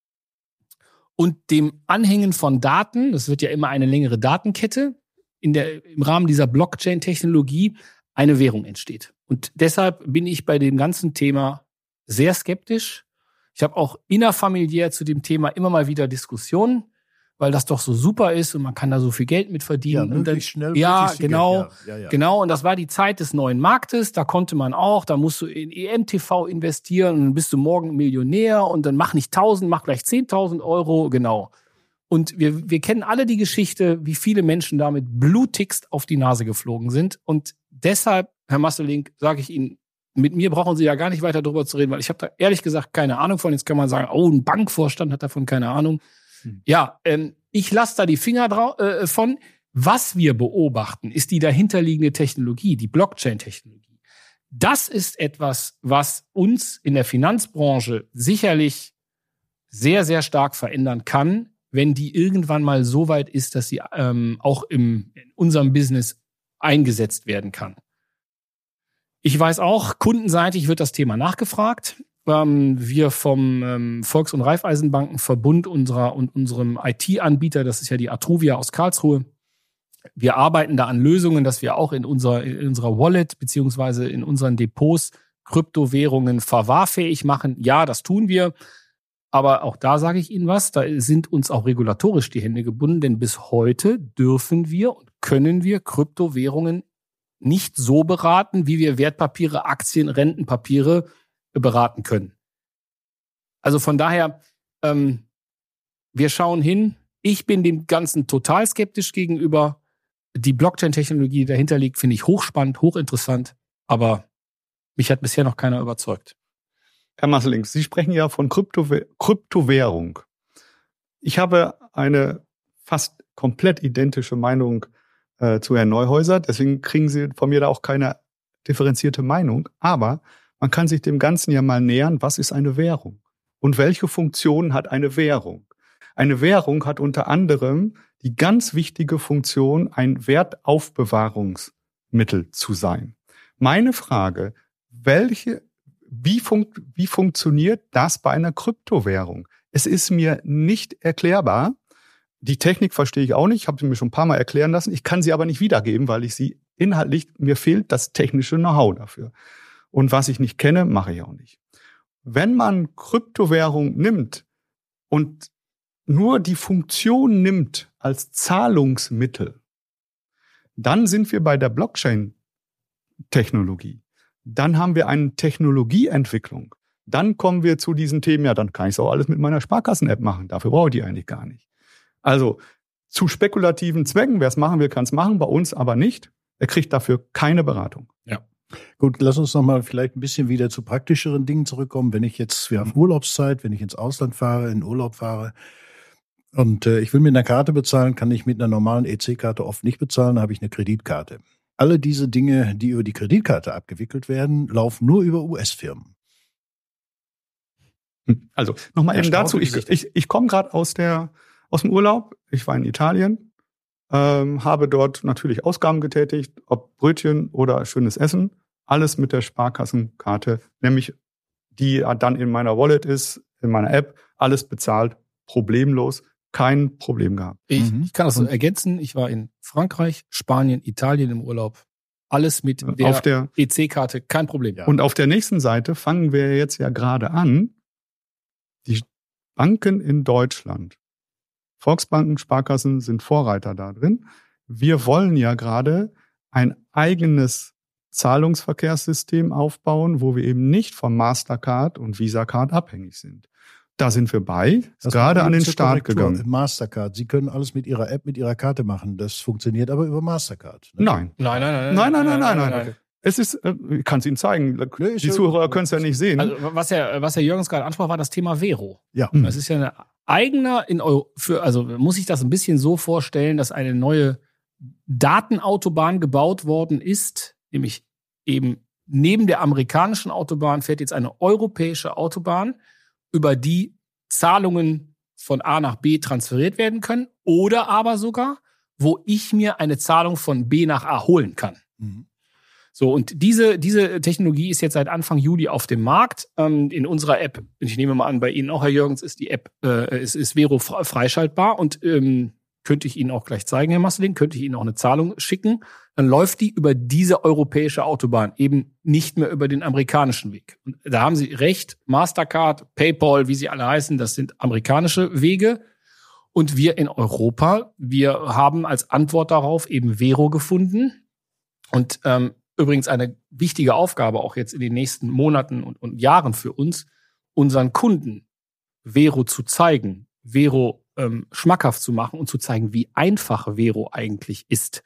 und dem Anhängen von Daten, das wird ja immer eine längere Datenkette, in der, im Rahmen dieser Blockchain-Technologie eine Währung entsteht. Und deshalb bin ich bei dem ganzen Thema sehr skeptisch. Ich habe auch innerfamiliär zu dem Thema immer mal wieder Diskussionen, weil das doch so super ist und man kann da so viel Geld mit verdienen. Ja, und dann, schnell, ja genau, ja, ja, ja. genau. Und das war die Zeit des neuen Marktes. Da konnte man auch, da musst du in E M T V investieren und dann bist du morgen Millionär und dann mach nicht tausend, mach gleich zehntausend Euro, genau. Und wir, wir kennen alle die Geschichte, wie viele Menschen damit blutigst auf die Nase geflogen sind. Und deshalb, Herr Masseling, sage ich Ihnen, mit mir brauchen Sie ja gar nicht weiter drüber zu reden, weil ich habe da ehrlich gesagt keine Ahnung von. Jetzt kann man sagen, oh, ein Bankvorstand hat davon keine Ahnung. Hm. Ja, ähm, ich lasse da die Finger drau- äh, von. Was wir beobachten, ist die dahinterliegende Technologie, die Blockchain-Technologie. Das ist etwas, was uns in der Finanzbranche sicherlich sehr, sehr stark verändern kann, wenn die irgendwann mal so weit ist, dass sie ähm, auch im, in unserem Business eingesetzt werden kann. Ich weiß auch, kundenseitig wird das Thema nachgefragt. Ähm, wir vom ähm, Volks- und Raiffeisenbankenverbund unserer und unserem I T-Anbieter, das ist ja die Atruvia aus Karlsruhe, wir arbeiten da an Lösungen, dass wir auch in unserer, in unserer Wallet beziehungsweise in unseren Depots Kryptowährungen verwahrfähig machen. Ja, das tun wir. Aber auch da sage ich Ihnen was, da sind uns auch regulatorisch die Hände gebunden, denn bis heute dürfen wir und können wir Kryptowährungen nicht so beraten, wie wir Wertpapiere, Aktien, Rentenpapiere beraten können. Also von daher, ähm, wir schauen hin. Ich bin dem Ganzen total skeptisch gegenüber. Die Blockchain-Technologie, die dahinter liegt, finde ich hochspannend, hochinteressant, aber mich hat bisher noch keiner überzeugt. Herr Masseling, Sie sprechen ja von Kryptow- Kryptowährung. Ich habe eine fast komplett identische Meinung äh, zu Herrn Neuhäuser, deswegen kriegen Sie von mir da auch keine differenzierte Meinung, aber man kann sich dem Ganzen ja mal nähern, was ist eine Währung und welche Funktion hat eine Währung? Eine Währung hat unter anderem die ganz wichtige Funktion, ein Wertaufbewahrungsmittel zu sein. Meine Frage, welche, wie, funkt, wie funktioniert das bei einer Kryptowährung? Es ist mir nicht erklärbar. Die Technik verstehe ich auch nicht, ich habe sie mir schon ein paar Mal erklären lassen. Ich kann sie aber nicht wiedergeben, weil ich sie inhaltlich, mir fehlt das technische Know-how dafür. Und was ich nicht kenne, mache ich auch nicht. Wenn man Kryptowährung nimmt und nur die Funktion nimmt als Zahlungsmittel, dann sind wir bei der Blockchain-Technologie. Dann haben wir eine Technologieentwicklung. Dann kommen wir zu diesen Themen, ja, dann kann ich es auch alles mit meiner Sparkassen-App machen. Dafür brauche ich die eigentlich gar nicht. Also zu spekulativen Zwecken, wer es machen will, kann es machen, bei uns aber nicht. Er kriegt dafür keine Beratung. Ja. Gut, lass uns noch mal vielleicht ein bisschen wieder zu praktischeren Dingen zurückkommen. Wenn ich jetzt, wir haben Urlaubszeit, wenn ich ins Ausland fahre, in Urlaub fahre und äh, ich will mit einer Karte bezahlen, kann ich mit einer normalen E C-Karte oft nicht bezahlen, da habe ich eine Kreditkarte. Alle diese Dinge, die über die Kreditkarte abgewickelt werden, laufen nur über U S-Firmen. Also nochmal eben dazu, ich, ich, ich komme gerade aus der aus dem Urlaub, ich war in Italien, ähm, habe dort natürlich Ausgaben getätigt, ob Brötchen oder schönes Essen, alles mit der Sparkassenkarte, nämlich die dann in meiner Wallet ist, in meiner App, alles bezahlt, problemlos, kein Problem gehabt. Ich, ich kann das so ergänzen, ich war in Frankreich, Spanien, Italien im Urlaub, alles mit der, auf der E C-Karte, kein Problem. Ja. Und auf der nächsten Seite fangen wir jetzt ja gerade an, die Banken in Deutschland, Volksbanken, Sparkassen sind Vorreiter da drin. Wir wollen ja gerade ein eigenes Zahlungsverkehrssystem aufbauen, wo wir eben nicht vom Mastercard und Visa-Card abhängig sind. Da sind wir bei, das gerade an den Start gegangen. Mastercard, Sie können alles mit Ihrer App, mit Ihrer Karte machen. Das funktioniert aber über Mastercard. Ne? Nein. Nein, nein, nein, nein, nein, nein, nein, nein, nein. Es ist, ich kann es Ihnen zeigen. Die Zuhörer können es ja nicht sehen. Also was Herr, was Herr Jürgens gerade ansprach, war das Thema Vero. Ja. Das ist ja eine eigener, in Euro, für, also muss ich das ein bisschen so vorstellen, dass eine neue Datenautobahn gebaut worden ist, nämlich eben neben der amerikanischen Autobahn fährt jetzt eine europäische Autobahn, über die Zahlungen von A nach B transferiert werden können oder aber sogar, wo ich mir eine Zahlung von B nach A holen kann. Mhm. So, und diese, diese Technologie ist jetzt seit Anfang Juli auf dem Markt. Ähm, in unserer App, ich nehme mal an, bei Ihnen auch, Herr Jürgens, ist die App, äh, ist, ist Vero freischaltbar und ähm, könnte ich Ihnen auch gleich zeigen, Herr Masseling, könnte ich Ihnen auch eine Zahlung schicken. Dann läuft die über diese europäische Autobahn, eben nicht mehr über den amerikanischen Weg. Und da haben Sie recht, Mastercard, PayPal, wie sie alle heißen, das sind amerikanische Wege. Und wir in Europa, wir haben als Antwort darauf eben Vero gefunden. Und ähm, übrigens eine wichtige Aufgabe auch jetzt in den nächsten Monaten und, und Jahren für uns, unseren Kunden Vero zu zeigen, Vero ähm, schmackhaft zu machen und zu zeigen, wie einfach Vero eigentlich ist.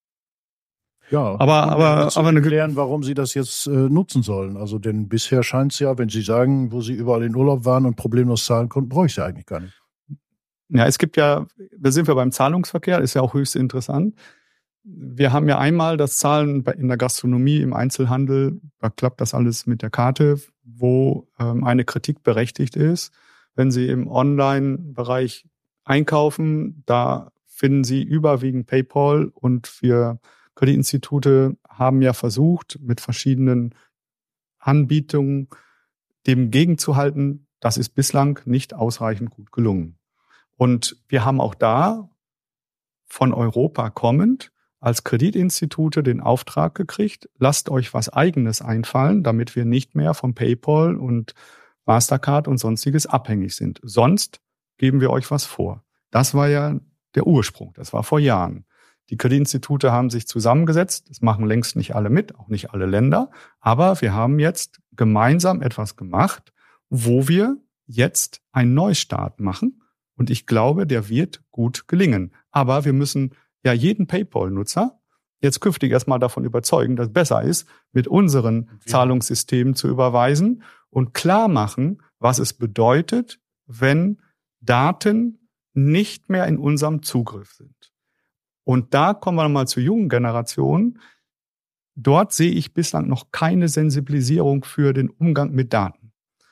Ja, aber aber aber eine erklären, warum Sie das jetzt äh, nutzen sollen. Also denn bisher scheint es ja, wenn Sie sagen, wo Sie überall in Urlaub waren und problemlos zahlen konnten, brauche ich es ja eigentlich gar nicht. Ja, es gibt ja, da sind wir beim Zahlungsverkehr, ist ja auch höchst interessant. Wir haben ja einmal das Zahlen in der Gastronomie, im Einzelhandel, da klappt das alles mit der Karte, wo ähm, eine Kritik berechtigt ist. Wenn Sie im Online-Bereich einkaufen, da finden Sie überwiegend PayPal und wir Kreditinstitute haben ja versucht, mit verschiedenen Anbietungen dem gegenzuhalten. Das ist bislang nicht ausreichend gut gelungen. Und wir haben auch da von Europa kommend als Kreditinstitute den Auftrag gekriegt, lasst euch was Eigenes einfallen, damit wir nicht mehr von PayPal und Mastercard und Sonstiges abhängig sind. Sonst geben wir euch was vor. Das war ja der Ursprung, das war vor Jahren. Die Kreditinstitute haben sich zusammengesetzt, das machen längst nicht alle mit, auch nicht alle Länder, aber wir haben jetzt gemeinsam etwas gemacht, wo wir jetzt einen Neustart machen und ich glaube, der wird gut gelingen. Aber wir müssen ja jeden PayPal-Nutzer jetzt künftig erstmal davon überzeugen, dass es besser ist, mit unseren ja. Zahlungssystemen zu überweisen und klar machen, was es bedeutet, wenn Daten nicht mehr in unserem Zugriff sind. Und da kommen wir nochmal zur jungen Generation. Dort sehe ich bislang noch keine Sensibilisierung für den Umgang mit Daten.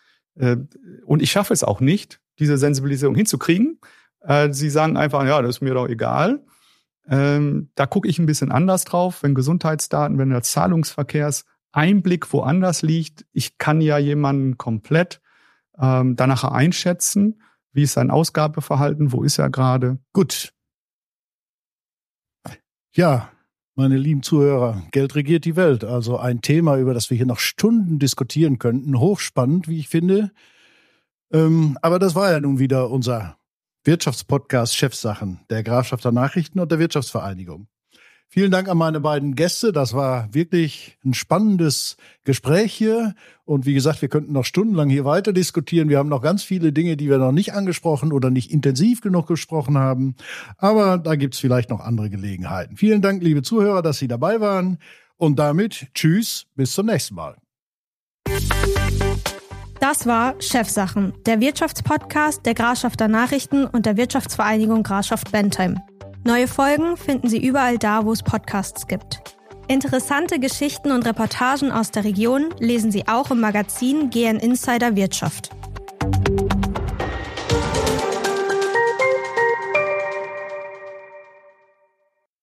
Und ich schaffe es auch nicht, diese Sensibilisierung hinzukriegen. Sie sagen einfach, ja, das ist mir doch egal. Da gucke ich ein bisschen anders drauf, wenn Gesundheitsdaten, wenn der Zahlungsverkehrseinblick woanders liegt. Ich kann ja jemanden komplett danach einschätzen, wie ist sein Ausgabeverhalten, wo ist er gerade. Gut. Ja, meine lieben Zuhörer, Geld regiert die Welt. Also ein Thema, über das wir hier noch Stunden diskutieren könnten. Hochspannend, wie ich finde. Ähm, aber das war ja nun wieder unser Wirtschaftspodcast Chefsachen der Grafschafter Nachrichten und der Wirtschaftsvereinigung. Vielen Dank an meine beiden Gäste. Das war wirklich ein spannendes Gespräch hier. Und wie gesagt, wir könnten noch stundenlang hier weiter diskutieren. Wir haben noch ganz viele Dinge, die wir noch nicht angesprochen oder nicht intensiv genug gesprochen haben. Aber da gibt's vielleicht noch andere Gelegenheiten. Vielen Dank, liebe Zuhörer, dass Sie dabei waren. Und damit tschüss, bis zum nächsten Mal. Das war Chefsachen, der Wirtschaftspodcast der Grafschafter Nachrichten und der Wirtschaftsvereinigung Grafschaft Bentheim. Neue Folgen finden Sie überall da, wo es Podcasts gibt. Interessante Geschichten und Reportagen aus der Region lesen Sie auch im Magazin G N Insider Wirtschaft.